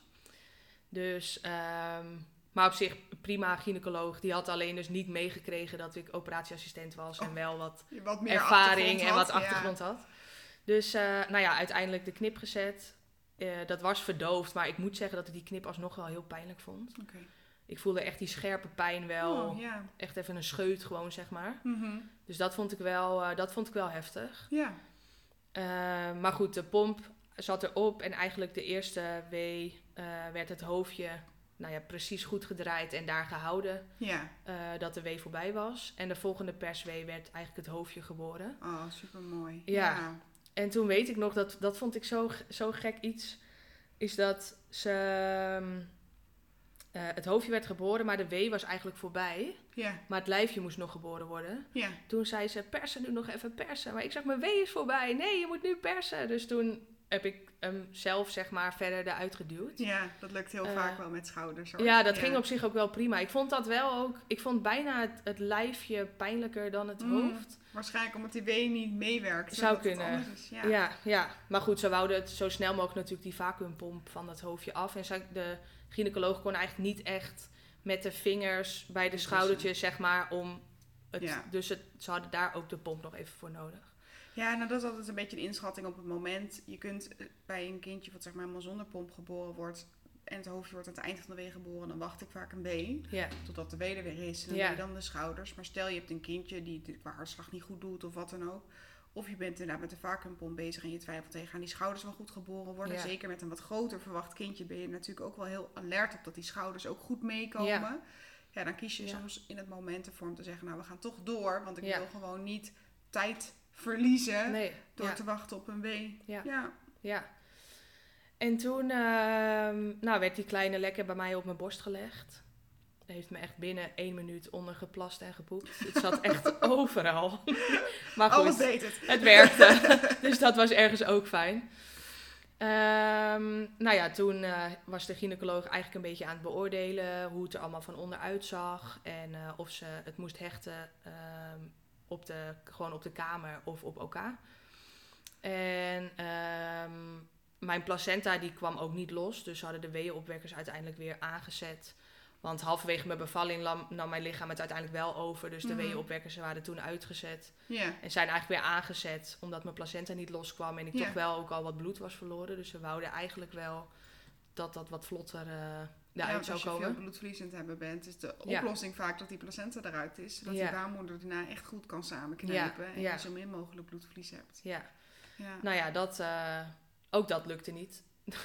Dus, um, maar op zich prima gynaecoloog. Die had alleen dus niet meegekregen dat ik operatieassistent was Oh. en wel wat Je wat meer ervaring en achtergrond wat had, achtergrond ja. had. Dus uh, nou ja, uiteindelijk de knip gezet. Uh, dat was verdoofd, maar ik moet zeggen dat ik die knip alsnog wel heel pijnlijk vond. Oké. Ik voelde echt die scherpe pijn wel. Oh, ja. Echt even een scheut gewoon, zeg maar. Mhm. Dus dat vond ik wel, uh, dat vond ik wel heftig. Ja. Uh, maar goed, de pomp zat erop. En eigenlijk de eerste wee uh, werd het hoofdje nou ja, precies goed gedraaid en daar gehouden. Ja. Uh, dat de wee voorbij was. En de volgende perswee werd eigenlijk het hoofdje geboren. Oh, supermooi. Ja. Ja. En toen weet ik nog, dat, dat vond ik zo, zo gek iets. Is dat ze... Um, Uh, het hoofdje werd geboren, maar de wee was eigenlijk voorbij. Ja. Maar het lijfje moest nog geboren worden. Ja. Toen zei ze, persen nu nog even persen. Maar ik zeg, mijn wee is voorbij. Nee, je moet nu persen. Dus toen heb ik hem zelf, zeg maar, verder eruit geduwd. Ja, dat lukt heel Uh, vaak wel met schouders, hoor. Ja, dat ging op zich ook wel prima. Ik vond dat wel ook... Ik vond bijna het, het lijfje pijnlijker dan het Mm, hoofd. Waarschijnlijk omdat die wee niet meewerkt. Zou zodat het kunnen. anders is. Ja. Ja, ja. Maar goed, ze wouden het zo snel mogelijk natuurlijk die vacuümpomp van dat hoofdje af. En zij, de gynaecoloog kon eigenlijk niet echt met de vingers bij de schoudertjes, zeg maar, om Het, Ja. Dus het, ze hadden daar ook de pomp nog even voor nodig. Ja, nou dat is altijd een beetje een inschatting op het moment. Je kunt bij een kindje wat zeg maar helemaal zonder pomp geboren wordt en het hoofdje wordt aan het eind van de week geboren, dan wacht ik vaak een B. Ja. Totdat de W er weer is. En dan Ja. doe je dan de schouders. Maar stel je hebt een kindje die de qua hartslag niet goed doet of wat dan ook. Of je bent inderdaad met de vacuümpomp bezig en je twijfelt tegen gaan die schouders wel goed geboren worden. Ja. Zeker met een wat groter verwacht kindje ben je natuurlijk ook wel heel alert op dat die schouders ook goed meekomen. Ja. Ja, dan kies je Ja. soms in het moment ervoor om te zeggen, nou we gaan toch door. Want ik Ja. wil gewoon niet tijd verliezen Nee. door ja. te wachten op een W. Ja. Ja. Ja. En toen ehm, nou, werd die kleine lekker bij mij op mijn borst gelegd. Hij heeft me echt binnen één minuut onder geplast en gepoept. Het zat echt overal. Maar goed, Alles deed het. het werkte. Dus dat was ergens ook fijn. Ehm, nou ja, toen uh, was de gynaecoloog eigenlijk een beetje aan het beoordelen hoe het er allemaal van onderuit zag. En uh, of ze het moest hechten um, op de, gewoon op de kamer of op O K. En um, mijn placenta die kwam ook niet los. Dus ze hadden de weeënopwekkers uiteindelijk weer aangezet. Want halverwege mijn bevalling nam, nam mijn lichaam het uiteindelijk wel over. Dus de Mhm. weeënopwekkers waren toen uitgezet. Ja. En zijn eigenlijk weer aangezet, omdat mijn placenta niet loskwam. En ik Ja. toch wel ook al wat bloed was verloren. Dus ze wouden eigenlijk wel dat dat wat vlotter uh, Ja, eruit want zou als je komen. veel bloedverlies aan het hebben bent, is de Ja. oplossing vaak dat die placenta eruit is. Zodat Ja. die baarmoeder daarna echt goed kan samenknijpen. Ja, En ja. je zo min mogelijk bloedverlies hebt. Ja. Ja. Nou ja, dat, uh, ook dat lukte niet.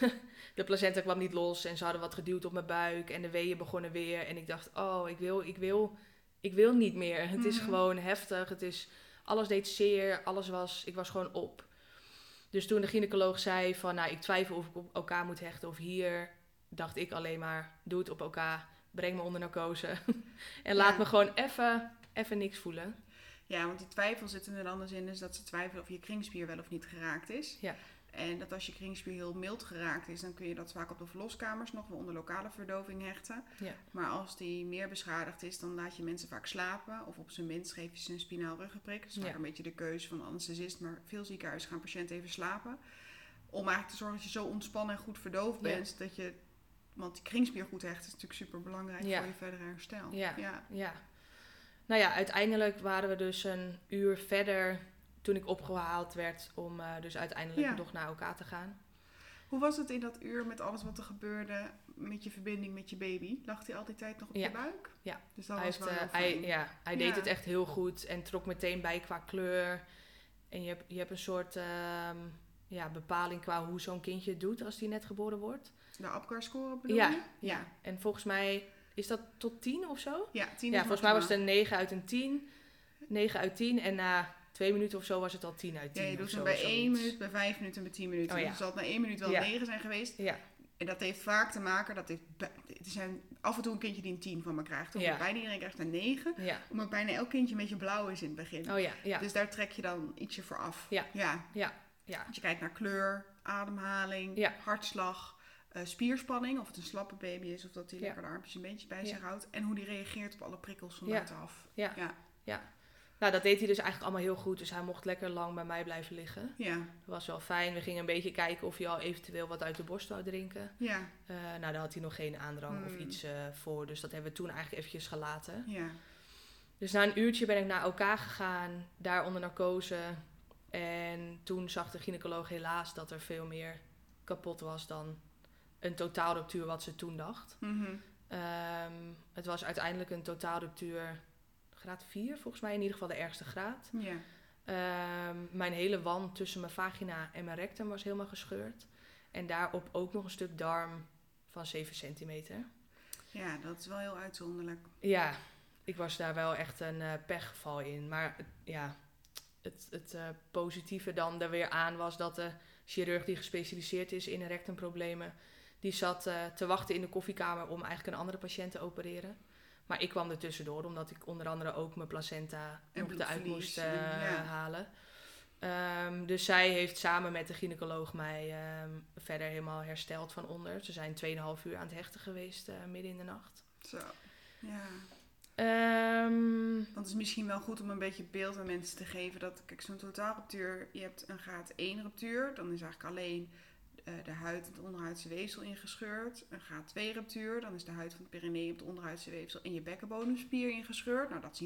De placenta kwam niet los en ze hadden wat geduwd op mijn buik. En de weeën begonnen weer. En ik dacht, oh, ik wil, ik wil, ik wil niet meer. Het is Mhm. gewoon heftig. Het is, alles deed zeer. Alles was, ik was gewoon op. Dus toen de gynaecoloog zei van, nou, ik twijfel of ik op O K moet hechten of hier. Dacht ik alleen maar, doe het op O K. Breng me onder narcose. En laat Ja. me gewoon even, even niks voelen. Ja, want die twijfel zit er dan anders in, is dat ze twijfelen of je kringspier wel of niet geraakt is. Ja. En dat als je kringspier heel mild geraakt is, dan kun je dat vaak op de verloskamers nog wel onder lokale verdoving hechten. Ja. Maar als die meer beschadigd is, dan laat je mensen vaak slapen. Of op zijn minst geef je ze een spinaal ruggenprik. Dat is vaak Ja. een beetje de keuze van de anesthesist. Maar veel ziekenhuizen gaan patiënten even slapen. Om eigenlijk te zorgen dat je zo ontspannen en goed verdoofd Ja. bent. Dat je, want die kringspier goed hechten is natuurlijk super belangrijk Ja. voor je verdere herstel. Ja. Ja. Ja. Nou ja, uiteindelijk waren we dus een uur verder toen ik opgehaald werd om uh, dus uiteindelijk Ja. nog naar elkaar te gaan. Hoe was het in dat uur met alles wat er gebeurde met je verbinding met je baby? Lag hij al die tijd nog op Ja. je buik? Ja. Dus dat Hij, was heeft, wel uh, heel hij, fijn. ja, hij Ja. deed het echt heel goed en trok meteen bij qua kleur. En je hebt, je hebt een soort uh, ja, bepaling qua hoe zo'n kindje het doet als die net geboren wordt. De Apgar-score bedoel Ja, je? ja, en volgens mij is dat tot tien of zo? Ja, tien Ja, is volgens mij was het maximaal. een negen uit een tien. negen uit tien en na twee minuten of zo was het al tien uit tien. Ja, je of doet zo, hem bij of één zoiets. minuut, bij vijf minuten en bij tien minuten. Oh ja. Dus zal het na één minuut wel Ja. negen zijn geweest. Ja, En dat heeft vaak te maken, dat heeft, bij- er zijn af en toe een kindje die een tien van me krijgt. Of Ja. bijna iedereen krijgt een negen. ja. Omdat bijna elk kindje een beetje blauw is in het begin. Oh ja, ja. Dus daar trek je dan ietsje voor af. Ja. Ja. Ja, ja. Want je kijkt naar kleur, ademhaling, Ja. hartslag, uh, spierspanning. Of het een slappe baby is of dat hij Ja. lekker de armpjes en beentjes bij Ja. zich houdt. En hoe die reageert op alle prikkels van Ja. buitenaf. Ja. Ja. Ja. Nou, dat deed hij dus eigenlijk allemaal heel goed. Dus hij mocht lekker lang bij mij blijven liggen. Ja. Dat was wel fijn. We gingen een beetje kijken of hij al eventueel wat uit de borst wou drinken. Ja. Uh, nou, daar had hij nog geen aandrang of Hmm. iets uh, voor. Dus dat hebben we toen eigenlijk eventjes gelaten. Ja. Dus na een uurtje ben ik naar elkaar gegaan. Daar onder narcose. En toen zag de gynaecoloog helaas dat er veel meer kapot was dan een totaalruptuur wat ze toen dacht. Mhm. Um, het was uiteindelijk een totaalruptuur graad vier, volgens mij in ieder geval de ergste graad. Ja. Um, mijn hele wand tussen mijn vagina en mijn rectum was helemaal gescheurd. En daarop ook nog een stuk darm van zeven centimeter. Ja, dat is wel heel uitzonderlijk. Ja, ik was daar wel echt een uh, pechgeval in. Maar het, ja, het, het uh, positieve dan er weer aan was dat de chirurg die gespecialiseerd is in rectumproblemen, die zat uh, te wachten in de koffiekamer om eigenlijk een andere patiënt te opereren. Maar ik kwam er tussendoor, omdat ik onder andere ook mijn placenta En nog eruit moest uh, ja. halen. Um, dus zij heeft samen met de gynaecoloog mij um, verder helemaal hersteld van onder. Ze zijn twee en een half uur aan het hechten geweest uh, midden in de nacht. Zo, ja. Um, Want het is misschien wel goed om een beetje beeld aan mensen te geven. Dat, kijk, zo'n totaalruptuur, je hebt een graad één ruptuur. Dan is eigenlijk alleen uh, de huid en het onderhuidse weefsel ingescheurd. Een graad twee ruptuur, dan is de huid van het perineum, het onderhuidse weefsel en je bekkenbodemspier ingescheurd. Nou, dat zien we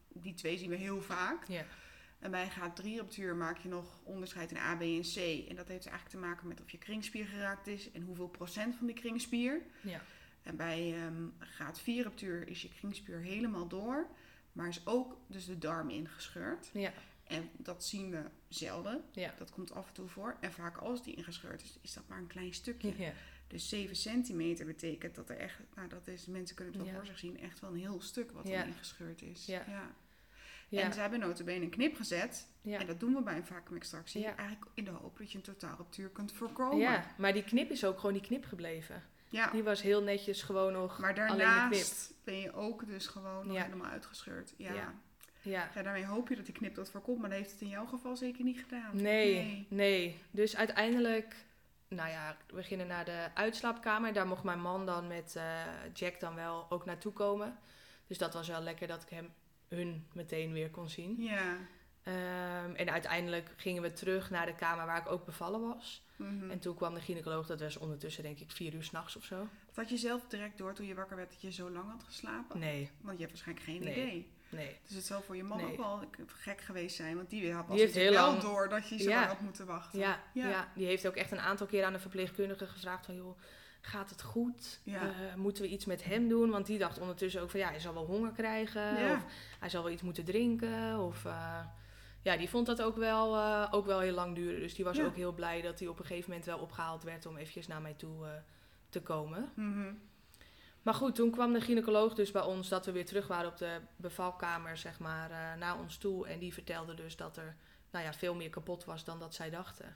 die twee zien we heel vaak. Ja. En bij een graad drie ruptuur maak je nog onderscheid in A, B en C. En dat heeft eigenlijk te maken met of je kringspier geraakt is en hoeveel procent van die kringspier. Ja. En bij um, graad vier ruptuur is je kringspier helemaal door, maar is ook dus de darm ingescheurd. Ja. En dat zien we zelden. Ja. Dat komt af en toe voor. En vaak als die ingescheurd is, is dat maar een klein stukje. Ja. Dus zeven centimeter betekent dat er echt, nou dat is, mensen kunnen het wel Ja. voor zich zien, echt wel een heel stuk wat Ja. dan ingescheurd is. Ja. Ja. Ja. En ze hebben nota bene een knip gezet. Ja. En dat doen we bij een vacuümextractie. Ja. Eigenlijk in de hoop dat je een totaalruptuur kunt voorkomen. Ja, maar die knip is ook gewoon die knip gebleven. Ja. Die was heel netjes gewoon nog Maar alleen de knip. daarnaast ben je ook dus gewoon nog Ja. helemaal uitgescheurd. Ja. Ja. Ja. Ja, daarmee hoop je dat die knip dat voorkomt, maar dat heeft het in jouw geval zeker niet gedaan. Nee, nee, nee. Dus uiteindelijk, nou ja, we gingen naar de uitslaapkamer. Daar mocht mijn man dan met uh, Jack dan wel ook naartoe komen. Dus dat was wel lekker dat ik hem, hun meteen weer kon zien. Ja. Um, en uiteindelijk gingen we terug naar de kamer waar ik ook bevallen was. Mm-hmm. En toen kwam de gynaecoloog, dat was ondertussen denk ik vier uur 's nachts of zo. Had je zelf direct door toen je wakker werd dat je zo lang had geslapen? Nee. Want je hebt waarschijnlijk geen Nee. idee. Nee. Dus het zou voor je man Nee. ook wel gek geweest zijn. Want die had Die heeft heel wel lang- door dat je zo Ja. lang had moeten wachten. Ja, ja. Ja. die heeft ook echt een aantal keer aan de verpleegkundige gevraagd van... joh, gaat het goed? Ja. Uh, moeten we iets met hem doen? Want die dacht ondertussen ook van... ja, hij zal wel honger krijgen. Ja. Of hij zal wel iets moeten drinken. Of, uh, ja, die vond dat ook wel, uh, ook wel heel lang duren. Dus die was Ja. ook heel blij dat hij op een gegeven moment wel opgehaald werd... om eventjes naar mij toe uh, te komen. Mm-hmm. Maar goed, toen kwam de gynaecoloog dus bij ons... dat we weer terug waren op de bevalkamer, zeg maar, uh, naar ons toe. En die vertelde dus dat er nou ja, veel meer kapot was dan dat zij dachten.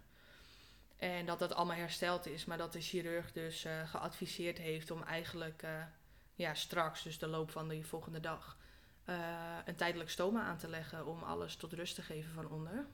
En dat dat allemaal hersteld is, maar dat de chirurg dus uh, geadviseerd heeft om eigenlijk uh, ja, straks, dus de loop van de volgende dag, uh, een tijdelijk stoma aan te leggen om alles tot rust te geven van onder.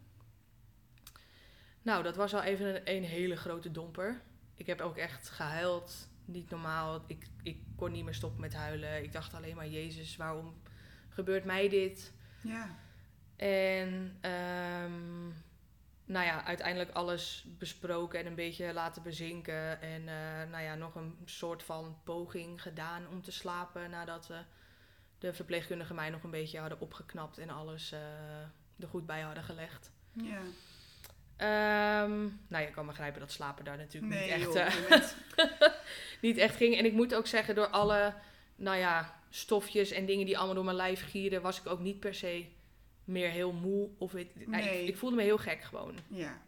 Nou, dat was al even een, een hele grote domper. Ik heb ook echt gehuild, niet normaal. Ik, ik kon niet meer stoppen met huilen. Ik dacht alleen maar, Jezus, waarom gebeurt mij dit? Ja. En... Um, Nou ja, uiteindelijk alles besproken en een beetje laten bezinken. En uh, nou ja, nog een soort van poging gedaan om te slapen. Nadat we de verpleegkundigen mij nog een beetje hadden opgeknapt en alles uh, er goed bij hadden gelegd. Ja. Um, nou, je kan begrijpen dat slapen daar natuurlijk Nee, niet, echt, joh, uh, niet echt ging. En ik moet ook zeggen, door alle nou ja, stofjes en dingen die allemaal door mijn lijf gieren, was ik ook niet per se... meer heel moe. Of het, Nee. ik, ik voelde me heel gek gewoon. Ja.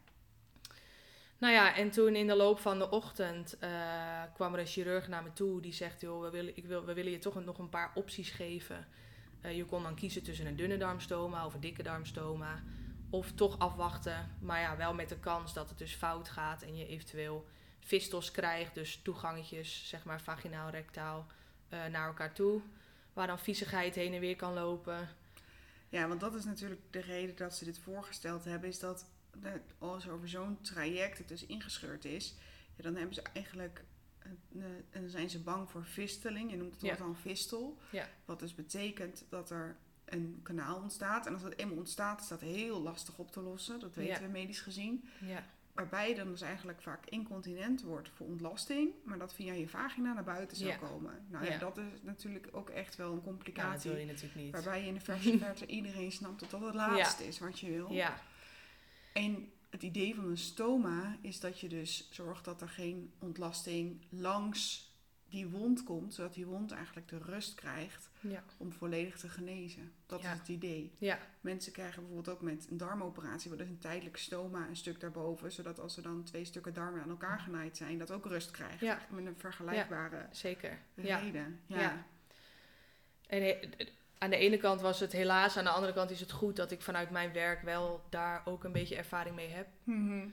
Nou ja, en toen in de loop van de ochtend uh, kwam er een chirurg naar me toe. Die zegt, joh, we willen, ik wil, we willen je toch een, nog een paar opties geven. Uh, je kon dan kiezen tussen een dunne darmstoma of een dikke darmstoma. Of toch afwachten. Maar ja, wel met de kans dat het dus fout gaat. En je eventueel fistels krijgt. Dus toegangetjes, zeg maar vaginaal, rectaal, uh, naar elkaar toe. Waar dan viezigheid heen en weer kan lopen. Ja, want dat is natuurlijk de reden dat ze dit voorgesteld hebben, is dat als over zo'n traject het dus ingescheurd is, ja, dan hebben ze eigenlijk, uh, en dan zijn ze bang voor fisteling. Je noemt het woord Ja. dan fistel. Ja. Wat dus betekent dat er een kanaal ontstaat. En als dat eenmaal ontstaat, is dat heel lastig op te lossen. Dat weten Ja. we medisch gezien. Ja. Waarbij je dan dus eigenlijk vaak incontinent wordt voor ontlasting, maar dat via je vagina naar buiten zou Ja. komen. Nou ja, Ja. dat is natuurlijk ook echt wel een Ja, dat complicatie. wil je natuurlijk niet. Waarbij je in de verse verte iedereen snapt dat dat het laatste is wat je wil. Ja, En het idee van een stoma is dat je dus zorgt dat er geen ontlasting langs die wond komt, zodat die wond eigenlijk de rust krijgt ja, om volledig te genezen. Dat Ja. is het idee. ja, Mensen krijgen bijvoorbeeld ook met een darmoperatie, wat is een tijdelijk stoma, een stuk daarboven, zodat als er dan twee stukken darmen aan elkaar genaaid zijn, dat ook rust krijgt. Ja. Met een vergelijkbare zeker. Ja. reden. Ja. Ja. En he- aan de ene kant was het helaas, aan de andere kant is het goed dat ik vanuit mijn werk wel daar ook een beetje ervaring mee heb. Mhm.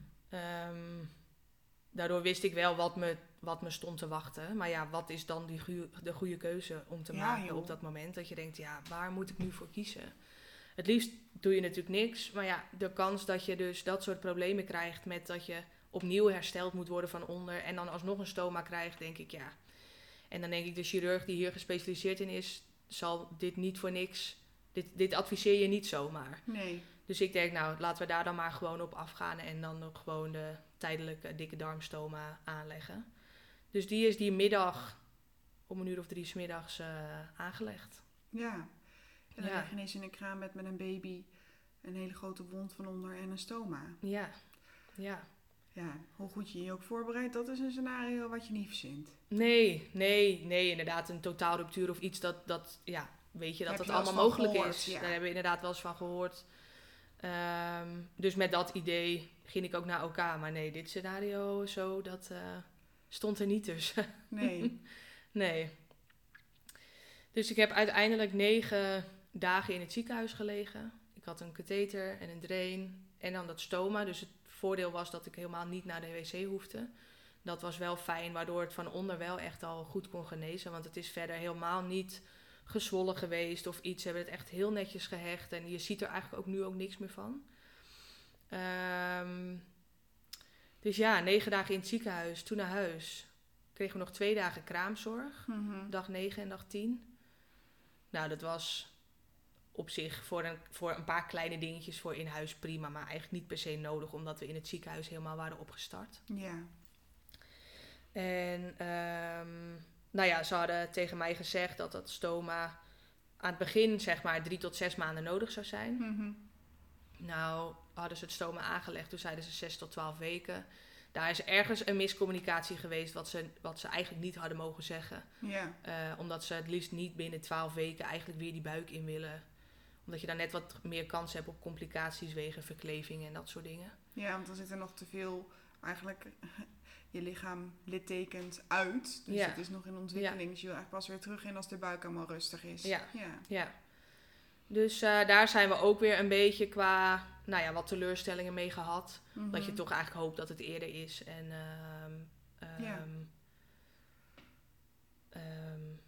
Um, daardoor wist ik wel wat me, wat me stond te wachten. Maar ja, wat is dan die goeie, de goede keuze om te Ja, maken joh. op dat moment? Dat je denkt, ja, waar moet ik nu voor kiezen? Het liefst doe je natuurlijk niks. Maar ja, de kans dat je dus dat soort problemen krijgt met dat je opnieuw hersteld moet worden van onder en dan alsnog een stoma krijgt, denk ik, ja. En dan denk ik, de chirurg die hier gespecialiseerd in is, zal dit niet voor niks, dit, dit adviseer je niet zomaar. Nee. Dus ik denk, nou, laten we daar dan maar gewoon op afgaan en dan ook gewoon de tijdelijke dikke darmstoma aanleggen. Dus die is die middag, om een uur of drie 's middags uh, aangelegd. Ja. En dan Ja. lig je ineens in een kraambed met een baby, een hele grote wond van onder en een stoma. Ja, ja. Ja, hoe goed je je ook voorbereidt, dat is een scenario wat je niet verzint. Nee, nee, nee, inderdaad. Een totaalruptuur of iets dat, dat ja, weet je dat Heb dat je wel allemaal eens van mogelijk gehoord, is. ja. Daar hebben we inderdaad wel eens van gehoord. Ehm, dus met dat idee ging ik ook naar O K. Maar nee, dit scenario zo, dat uh, stond er niet tussen. Nee. Nee. Dus ik heb uiteindelijk negen dagen in het ziekenhuis gelegen. Ik had een katheter en een drain en dan dat stoma. Dus het voordeel was dat ik helemaal niet naar de wc hoefde. Dat was wel fijn, waardoor het van onder wel echt al goed kon genezen. Want het is verder helemaal niet gezwollen geweest of iets. Ze hebben het echt heel netjes gehecht. En je ziet er eigenlijk ook nu ook niks meer van. Um, dus ja, negen dagen in het ziekenhuis. Toen naar huis. Kregen we nog twee dagen kraamzorg. Mm-hmm. Dag negen en dag tien. Nou, dat was op zich voor een, voor een paar kleine dingetjes voor in huis prima. Maar eigenlijk niet per se nodig, omdat we in het ziekenhuis helemaal waren opgestart. Ja. En um, nou ja, ze hadden tegen mij gezegd dat dat stoma aan het begin zeg maar drie tot zes maanden nodig zou zijn. Mm-hmm. Nou, hadden ze het stoma aangelegd, toen zeiden ze zes tot twaalf weken. Daar is ergens een miscommunicatie geweest wat ze, wat ze eigenlijk niet hadden mogen zeggen. Ja. Uh, omdat ze het liefst niet binnen twaalf weken eigenlijk weer die buik in willen. Omdat je dan net wat meer kans hebt op complicaties wegen verkleving en dat soort dingen. Ja, want dan zit er nog te veel eigenlijk je lichaam littekent uit. Dus ja. het is nog in ontwikkeling. Ja. Dus je wil eigenlijk pas weer terug in als de buik allemaal rustig is. Ja, ja. ja. Dus uh, daar zijn we ook weer een beetje qua, nou ja, wat teleurstellingen mee gehad. Mm-hmm. Dat je toch eigenlijk hoopt dat het eerder is. En um, um, ja. Um,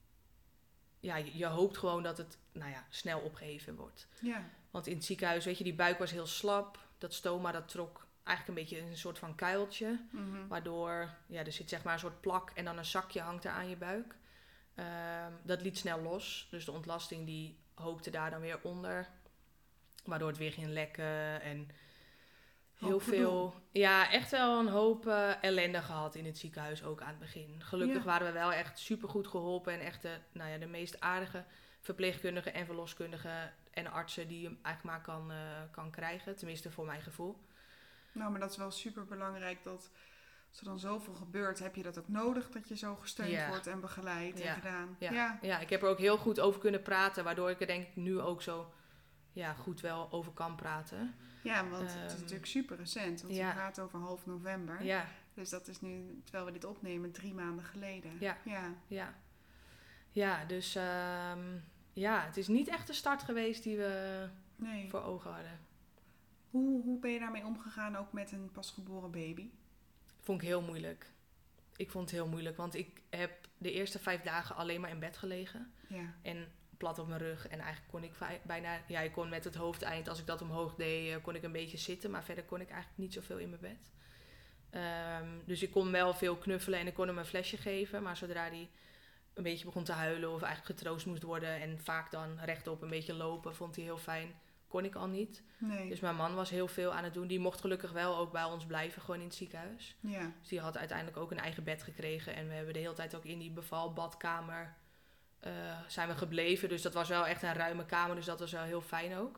ja, je, je hoopt gewoon dat het, nou ja, snel opgeheven wordt. Ja. Want in het ziekenhuis, weet je, die buik was heel slap. Dat stoma, dat trok eigenlijk een beetje in een soort van kuiltje. Mm-hmm. Waardoor, ja, er zit zeg maar een soort plak en dan een zakje hangt er aan je buik. Um, dat liet snel los. Dus de ontlasting die hoopte daar dan weer onder. Waardoor het weer ging lekken en heel hoop veel... Ja, echt wel een hoop uh, ellende gehad in het ziekenhuis ook aan het begin. Gelukkig ja. waren we wel echt supergoed geholpen. En echt de, nou ja, de meest aardige verpleegkundigen en verloskundigen en artsen die je eigenlijk maar kan, uh, kan krijgen. Tenminste voor mijn gevoel. Nou, maar dat is wel super belangrijk dat... Als er dan zoveel gebeurt, heb je dat ook nodig dat je zo gesteund ja. wordt en begeleid ja. en gedaan. Ja. Ja. ja, ik heb er ook heel goed over kunnen praten, waardoor ik er denk ik nu ook zo ja, goed wel over kan praten. Ja, want um, het is natuurlijk super recent, want ja. we praten over half november. Ja. Dus dat is nu, terwijl we dit opnemen, drie maanden geleden. Ja, ja. ja. ja dus um, ja, het is niet echt de start geweest die we nee. voor ogen hadden. Hoe, hoe ben je daarmee omgegaan, ook met een pasgeboren baby? Vond ik heel moeilijk. Ik vond het heel moeilijk, want ik heb de eerste vijf dagen alleen maar in bed gelegen. Ja. En plat op mijn rug. En eigenlijk kon ik bijna, ja, ik kon met het hoofdeind, als ik dat omhoog deed, kon ik een beetje zitten. Maar verder kon ik eigenlijk niet zoveel in mijn bed. Um, dus ik kon wel veel knuffelen en ik kon hem een flesje geven. Maar zodra hij een beetje begon te huilen of eigenlijk getroost moest worden en vaak dan rechtop een beetje lopen, vond hij heel fijn. Kon ik al niet. Nee. Dus mijn man was heel veel aan het doen. Die mocht gelukkig wel ook bij ons blijven, gewoon in het ziekenhuis. Ja. Dus die had uiteindelijk ook een eigen bed gekregen. En we hebben de hele tijd ook in die bevalbadkamer uh, zijn we gebleven. Dus dat was wel echt een ruime kamer. Dus dat was wel heel fijn ook.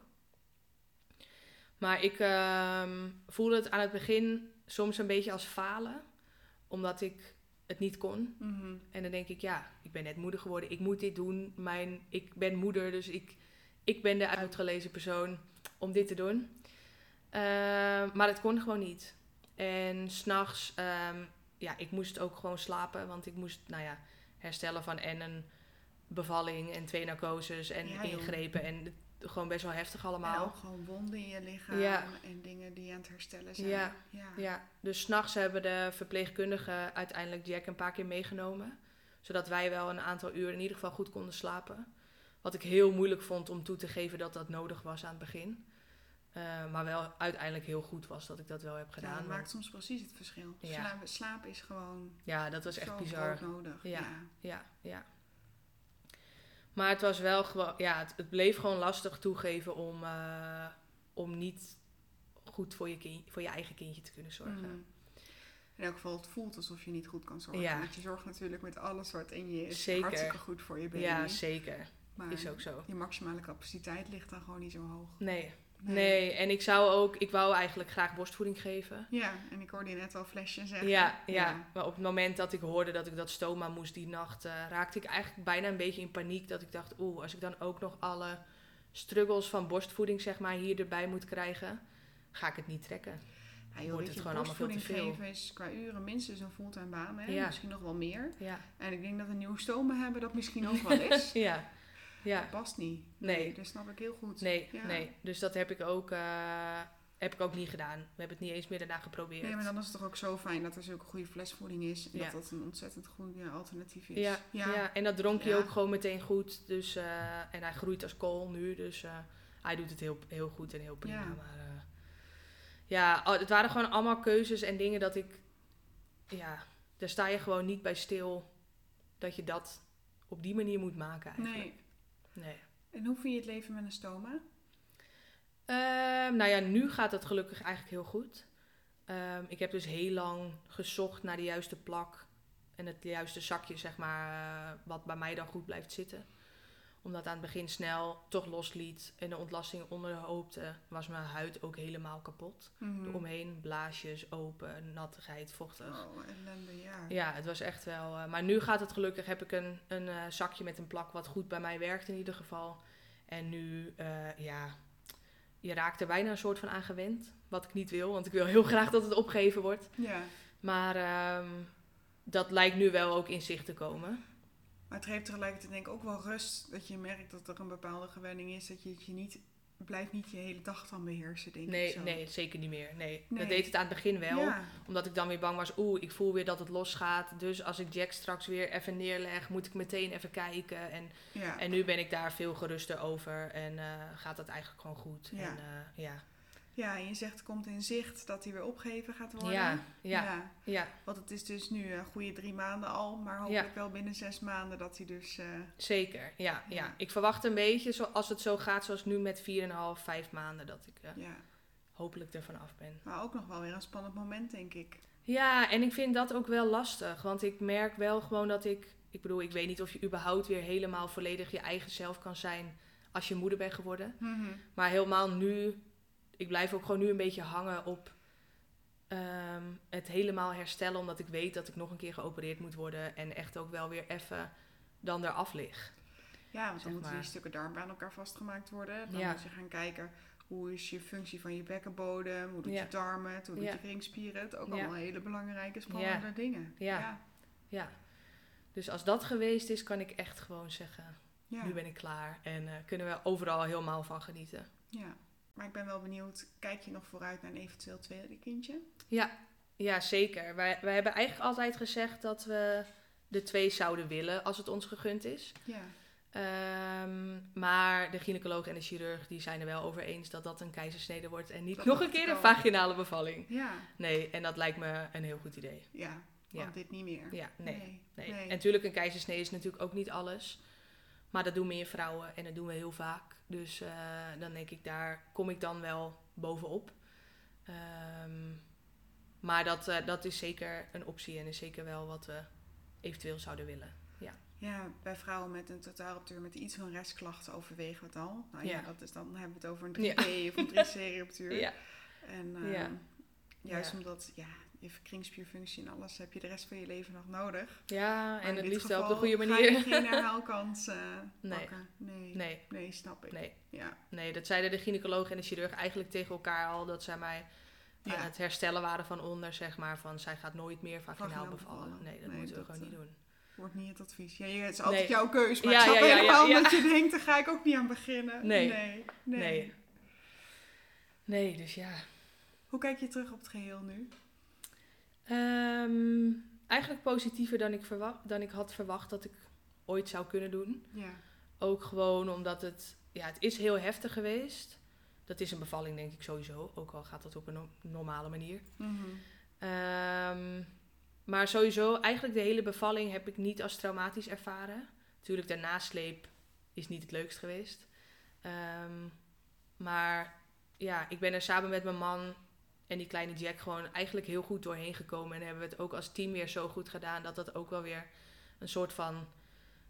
Maar ik uh, voelde het aan het begin soms een beetje als falen. Omdat ik het niet kon. Mm-hmm. En dan denk ik, ja, ik ben net moeder geworden. Ik moet dit doen. Mijn, ik ben moeder, dus ik... Ik ben de uitgelezen persoon om dit te doen. Uh, maar het kon gewoon niet. En 's nachts, um, ja, ik moest ook gewoon slapen. Want ik moest, nou ja, herstellen van en een bevalling en twee narcoses en ja, ingrepen. En het, gewoon best wel heftig allemaal. En ook gewoon wonden in je lichaam ja. en dingen die aan het herstellen zijn. Ja, ja. ja. Dus 's nachts hebben de verpleegkundigen uiteindelijk Jack een paar keer meegenomen. Zodat wij wel een aantal uur in ieder geval goed konden slapen. Wat ik heel moeilijk vond om toe te geven dat dat nodig was aan het begin. Uh, maar wel uiteindelijk heel goed was dat ik dat wel heb gedaan. Ja, dat maakt want... soms precies het verschil. Ja. Slaap, slaap is gewoon ja, dat was echt zo bizar. nodig. Ja, ja, ja, ja. Maar het was wel gewoon, ja, het, het bleef gewoon lastig toegeven om, uh, om niet goed voor je, kind, voor je eigen kindje te kunnen zorgen. Mm. In elk geval, het voelt alsof je niet goed kan zorgen. Ja. Want je zorgt natuurlijk met alles wat in je is Zeker. hartstikke goed voor je baby. Ja, zeker. Maar is ook zo. je maximale capaciteit ligt dan gewoon niet zo hoog. Nee. Nee. nee, en ik zou ook, ik wou eigenlijk graag borstvoeding geven. Ja, en ik hoorde je net al flesje zeggen. Ja, ja, ja, maar op het moment dat ik hoorde dat ik dat stoma moest die nacht, uh, raakte ik eigenlijk bijna een beetje in paniek. Dat ik dacht, oeh, als ik dan ook nog alle struggles van borstvoeding zeg maar hier erbij moet krijgen, ga ik het niet trekken. Ja, joh, wordt het gewoon allemaal veel te veel. Geven is qua uren minstens een fulltime baan, hè? Ja. Misschien nog wel meer. Ja. En ik denk dat een nieuwe stoma hebben dat misschien ook wel is. ja. Ja. Dat past niet. Nee. nee. Dat snap ik heel goed. Nee, ja. nee. Dus dat heb ik ook, uh, heb ik ook niet gedaan. We hebben het niet eens meer daarna geprobeerd. Nee, maar dan is het toch ook zo fijn dat er zulke goede flesvoeding is. En ja. dat dat een ontzettend goed ja, alternatief is. Ja, ja. ja. en dat dronk hij ja. ook gewoon meteen goed. Dus, uh, en hij groeit als kool nu. Dus uh, hij doet het heel, heel goed en heel prima. Ja. Maar uh, ja, het waren gewoon allemaal keuzes en dingen dat ik... Ja, daar sta je gewoon niet bij stil dat je dat op die manier moet maken eigenlijk. Nee. Nee. En hoe vind je het leven met een stoma? Uh, nou ja, nu gaat het gelukkig eigenlijk heel goed. Um, ik heb dus heel lang gezocht naar de juiste plak en het juiste zakje, zeg maar, uh, wat bij mij dan goed blijft zitten. Omdat aan het begin snel toch losliet en de ontlasting onderhoopte, was mijn huid ook helemaal kapot. Mm-hmm. Eromheen, blaasjes, open, nattigheid, vochtig. Oh, ellende, ja. Ja, het was echt wel... Uh, maar nu gaat het gelukkig, heb ik een, een uh, zakje met een plak wat goed bij mij werkt in ieder geval. En nu, uh, ja, je raakt er bijna een soort van aan gewend. Wat ik niet wil, want ik wil heel graag dat het opgeheven wordt. Ja. Maar um, dat lijkt nu wel ook in zicht te komen. Maar het geeft tegelijkertijd denk ik ook wel rust dat je merkt dat er een bepaalde gewenning is. Dat je het je niet, blijft niet je hele dag dan beheersen, denk nee, ik zo. Nee, zeker niet meer. Nee. nee. Dat deed het aan het begin wel. Ja. Omdat ik dan weer bang was, oeh, ik voel weer dat het losgaat. Dus als ik Jack straks weer even neerleg, moet ik meteen even kijken. En, ja. en nu ben ik daar veel geruster over en uh, gaat dat eigenlijk gewoon goed. Ja. En, uh, ja. Ja, en je zegt komt in zicht dat hij weer opgeheven gaat worden. Ja, ja, ja. ja. Want het is dus nu een goede drie maanden al, maar hopelijk ja. wel binnen zes maanden dat hij dus... Uh... Zeker, ja, ja. ja. Ik verwacht een beetje, zo, als het zo gaat zoals nu met vier en een half, vijf maanden, dat ik uh, ja. hopelijk ervan af ben. Maar ook nog wel weer een spannend moment, denk ik. Ja, en ik vind dat ook wel lastig, want ik merk wel gewoon dat ik... Ik bedoel, ik weet niet of je überhaupt weer helemaal volledig je eigen zelf kan zijn als je moeder bent geworden. Mm-hmm. Maar helemaal nu... Ik blijf ook gewoon nu een beetje hangen op um, het helemaal herstellen. Omdat ik weet dat ik nog een keer geopereerd moet worden. En echt ook wel weer even dan eraf lig. Ja, want dan moeten die stukken darm aan elkaar vastgemaakt worden. Dan ja. moet je gaan kijken hoe is je functie van je bekkenbodem. Hoe doet ja. je darmen, hoe doet ja. je ringspieren. Het ook ja. allemaal hele belangrijke, spannende ja. dingen. Ja. Ja. ja. Dus als dat geweest is, kan ik echt gewoon zeggen... Ja. Nu ben ik klaar. En uh, kunnen we overal helemaal van genieten. Ja. Maar ik ben wel benieuwd, kijk je nog vooruit naar een eventueel tweede kindje? Ja, ja zeker. Wij, wij hebben eigenlijk altijd gezegd dat we de twee zouden willen als het ons gegund is. Ja. Um, maar de gynaecoloog en de chirurg die zijn er wel over eens dat dat een keizersnede wordt en niet dat nog een keer een vaginale bevalling. Ja. Nee, en dat lijkt me een heel goed idee. Ja, want ja. dit niet meer. Ja, nee. nee. nee. nee. En natuurlijk, een keizersnede is natuurlijk ook niet alles. Maar dat doen meer vrouwen en dat doen we heel vaak. Dus uh, dan denk ik, daar kom ik dan wel bovenop. Um, maar dat, uh, dat is zeker een optie en is zeker wel wat we eventueel zouden willen. Ja, ja bij vrouwen met een totaalruptuur met iets van restklachten overwegen we het al. Nou ja, ja dat is, dan hebben we het over een drie P ja. of een drie C-ruptuur. Ja. En uh, ja. juist ja. omdat... ja. je kringspierfunctie en alles heb je de rest van je leven nog nodig. Ja, maar en het liefst wel op de goede manier. Ga je geen herhaalkans uh, nee. pakken? Nee. Nee. Nee, snap ik. Nee. Ja. nee, dat zeiden de gynaecoloog en de chirurg eigenlijk tegen elkaar al. Dat zij mij ja. aan het herstellen waren van onder, zeg maar. Van, zij gaat nooit meer vaginaal bevallen. bevallen. Nee, dat nee, moeten we dat, gewoon uh, niet doen. Wordt niet het advies. Ja, het is altijd nee. jouw keus. Maar ja, ik snap ja, ja, helemaal ja, ja. dat je denkt, daar ga ik ook niet aan beginnen. Nee. Nee. Nee. Nee, nee dus ja. Hoe kijk je terug op het geheel nu? Um, eigenlijk positiever dan ik, verwacht, dan ik had verwacht dat ik ooit zou kunnen doen. Ja. Ook gewoon omdat het... Ja, het is heel heftig geweest. Dat is een bevalling, denk ik sowieso. Ook al gaat dat op een no- normale manier. Mm-hmm. Um, maar sowieso, eigenlijk de hele bevalling heb ik niet als traumatisch ervaren. Natuurlijk, de nasleep is niet het leukst geweest. Um, maar ja, ik ben er samen met mijn man... En die kleine Jack gewoon eigenlijk heel goed doorheen gekomen. En hebben we het ook als team weer zo goed gedaan. Dat dat ook wel weer een soort van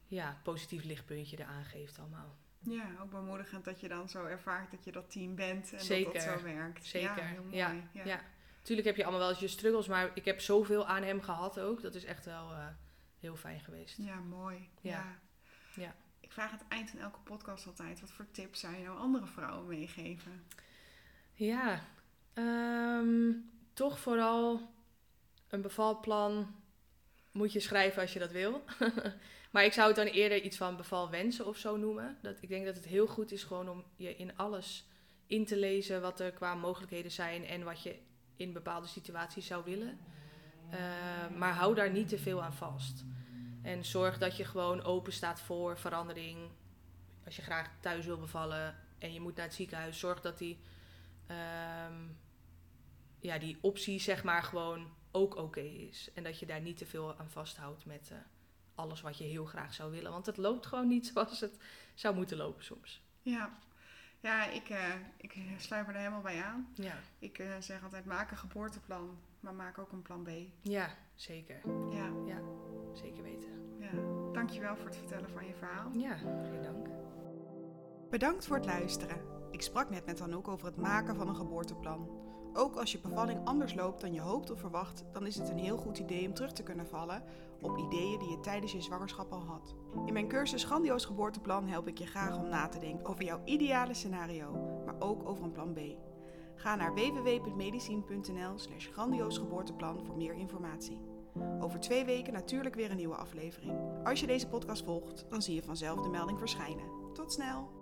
ja, positief lichtpuntje eraan geeft allemaal. Ja, ook bemoedigend dat je dan zo ervaart dat je dat team bent en Zeker. dat dat zo werkt. Zeker, ja, heel mooi. ja, Ja. ja. Tuurlijk heb je allemaal wel eens je struggles, maar ik heb zoveel aan hem gehad ook. Dat is echt wel uh, heel fijn geweest. Ja, mooi. Ja. Ja. Ja. Ik vraag aan het eind van elke podcast altijd, wat voor tips zou je nou andere vrouwen meegeven? Ja, um, toch vooral een bevalplan moet je schrijven als je dat wil. Maar ik zou het dan eerder iets van bevalwensen of zo noemen. Dat, ik denk dat het heel goed is gewoon om je in alles in te lezen wat er qua mogelijkheden zijn en wat je in bepaalde situaties zou willen. Uh, maar hou daar niet te veel aan vast. En zorg dat je gewoon open staat voor verandering. Als je graag thuis wil bevallen en je moet naar het ziekenhuis, zorg dat die, um, ja, die optie zeg maar gewoon ook oké okay is. En dat je daar niet te veel aan vasthoudt met uh, alles wat je heel graag zou willen. Want het loopt gewoon niet zoals het zou moeten lopen soms. Ja, ja ik, uh, ik sluit me er helemaal bij aan. Ja. Ik uh, zeg altijd, maak een geboorteplan, maar maak ook een plan B. Ja, zeker. Ja, ja zeker weten. Ja, dankjewel voor het vertellen van je verhaal. Ja, geen dank. Bedankt voor het luisteren. Ik sprak net met Anouk over het maken van een geboorteplan. Ook als je bevalling anders loopt dan je hoopt of verwacht, dan is het een heel goed idee om terug te kunnen vallen op ideeën die je tijdens je zwangerschap al had. In mijn cursus Grandioos Geboorteplan help ik je graag om na te denken over jouw ideale scenario, maar ook over een plan B. Ga naar w w w punt medicine punt n l slash grandioos geboorteplan voor meer informatie. Over twee weken natuurlijk weer een nieuwe aflevering. Als je deze podcast volgt, dan zie je vanzelf de melding verschijnen. Tot snel!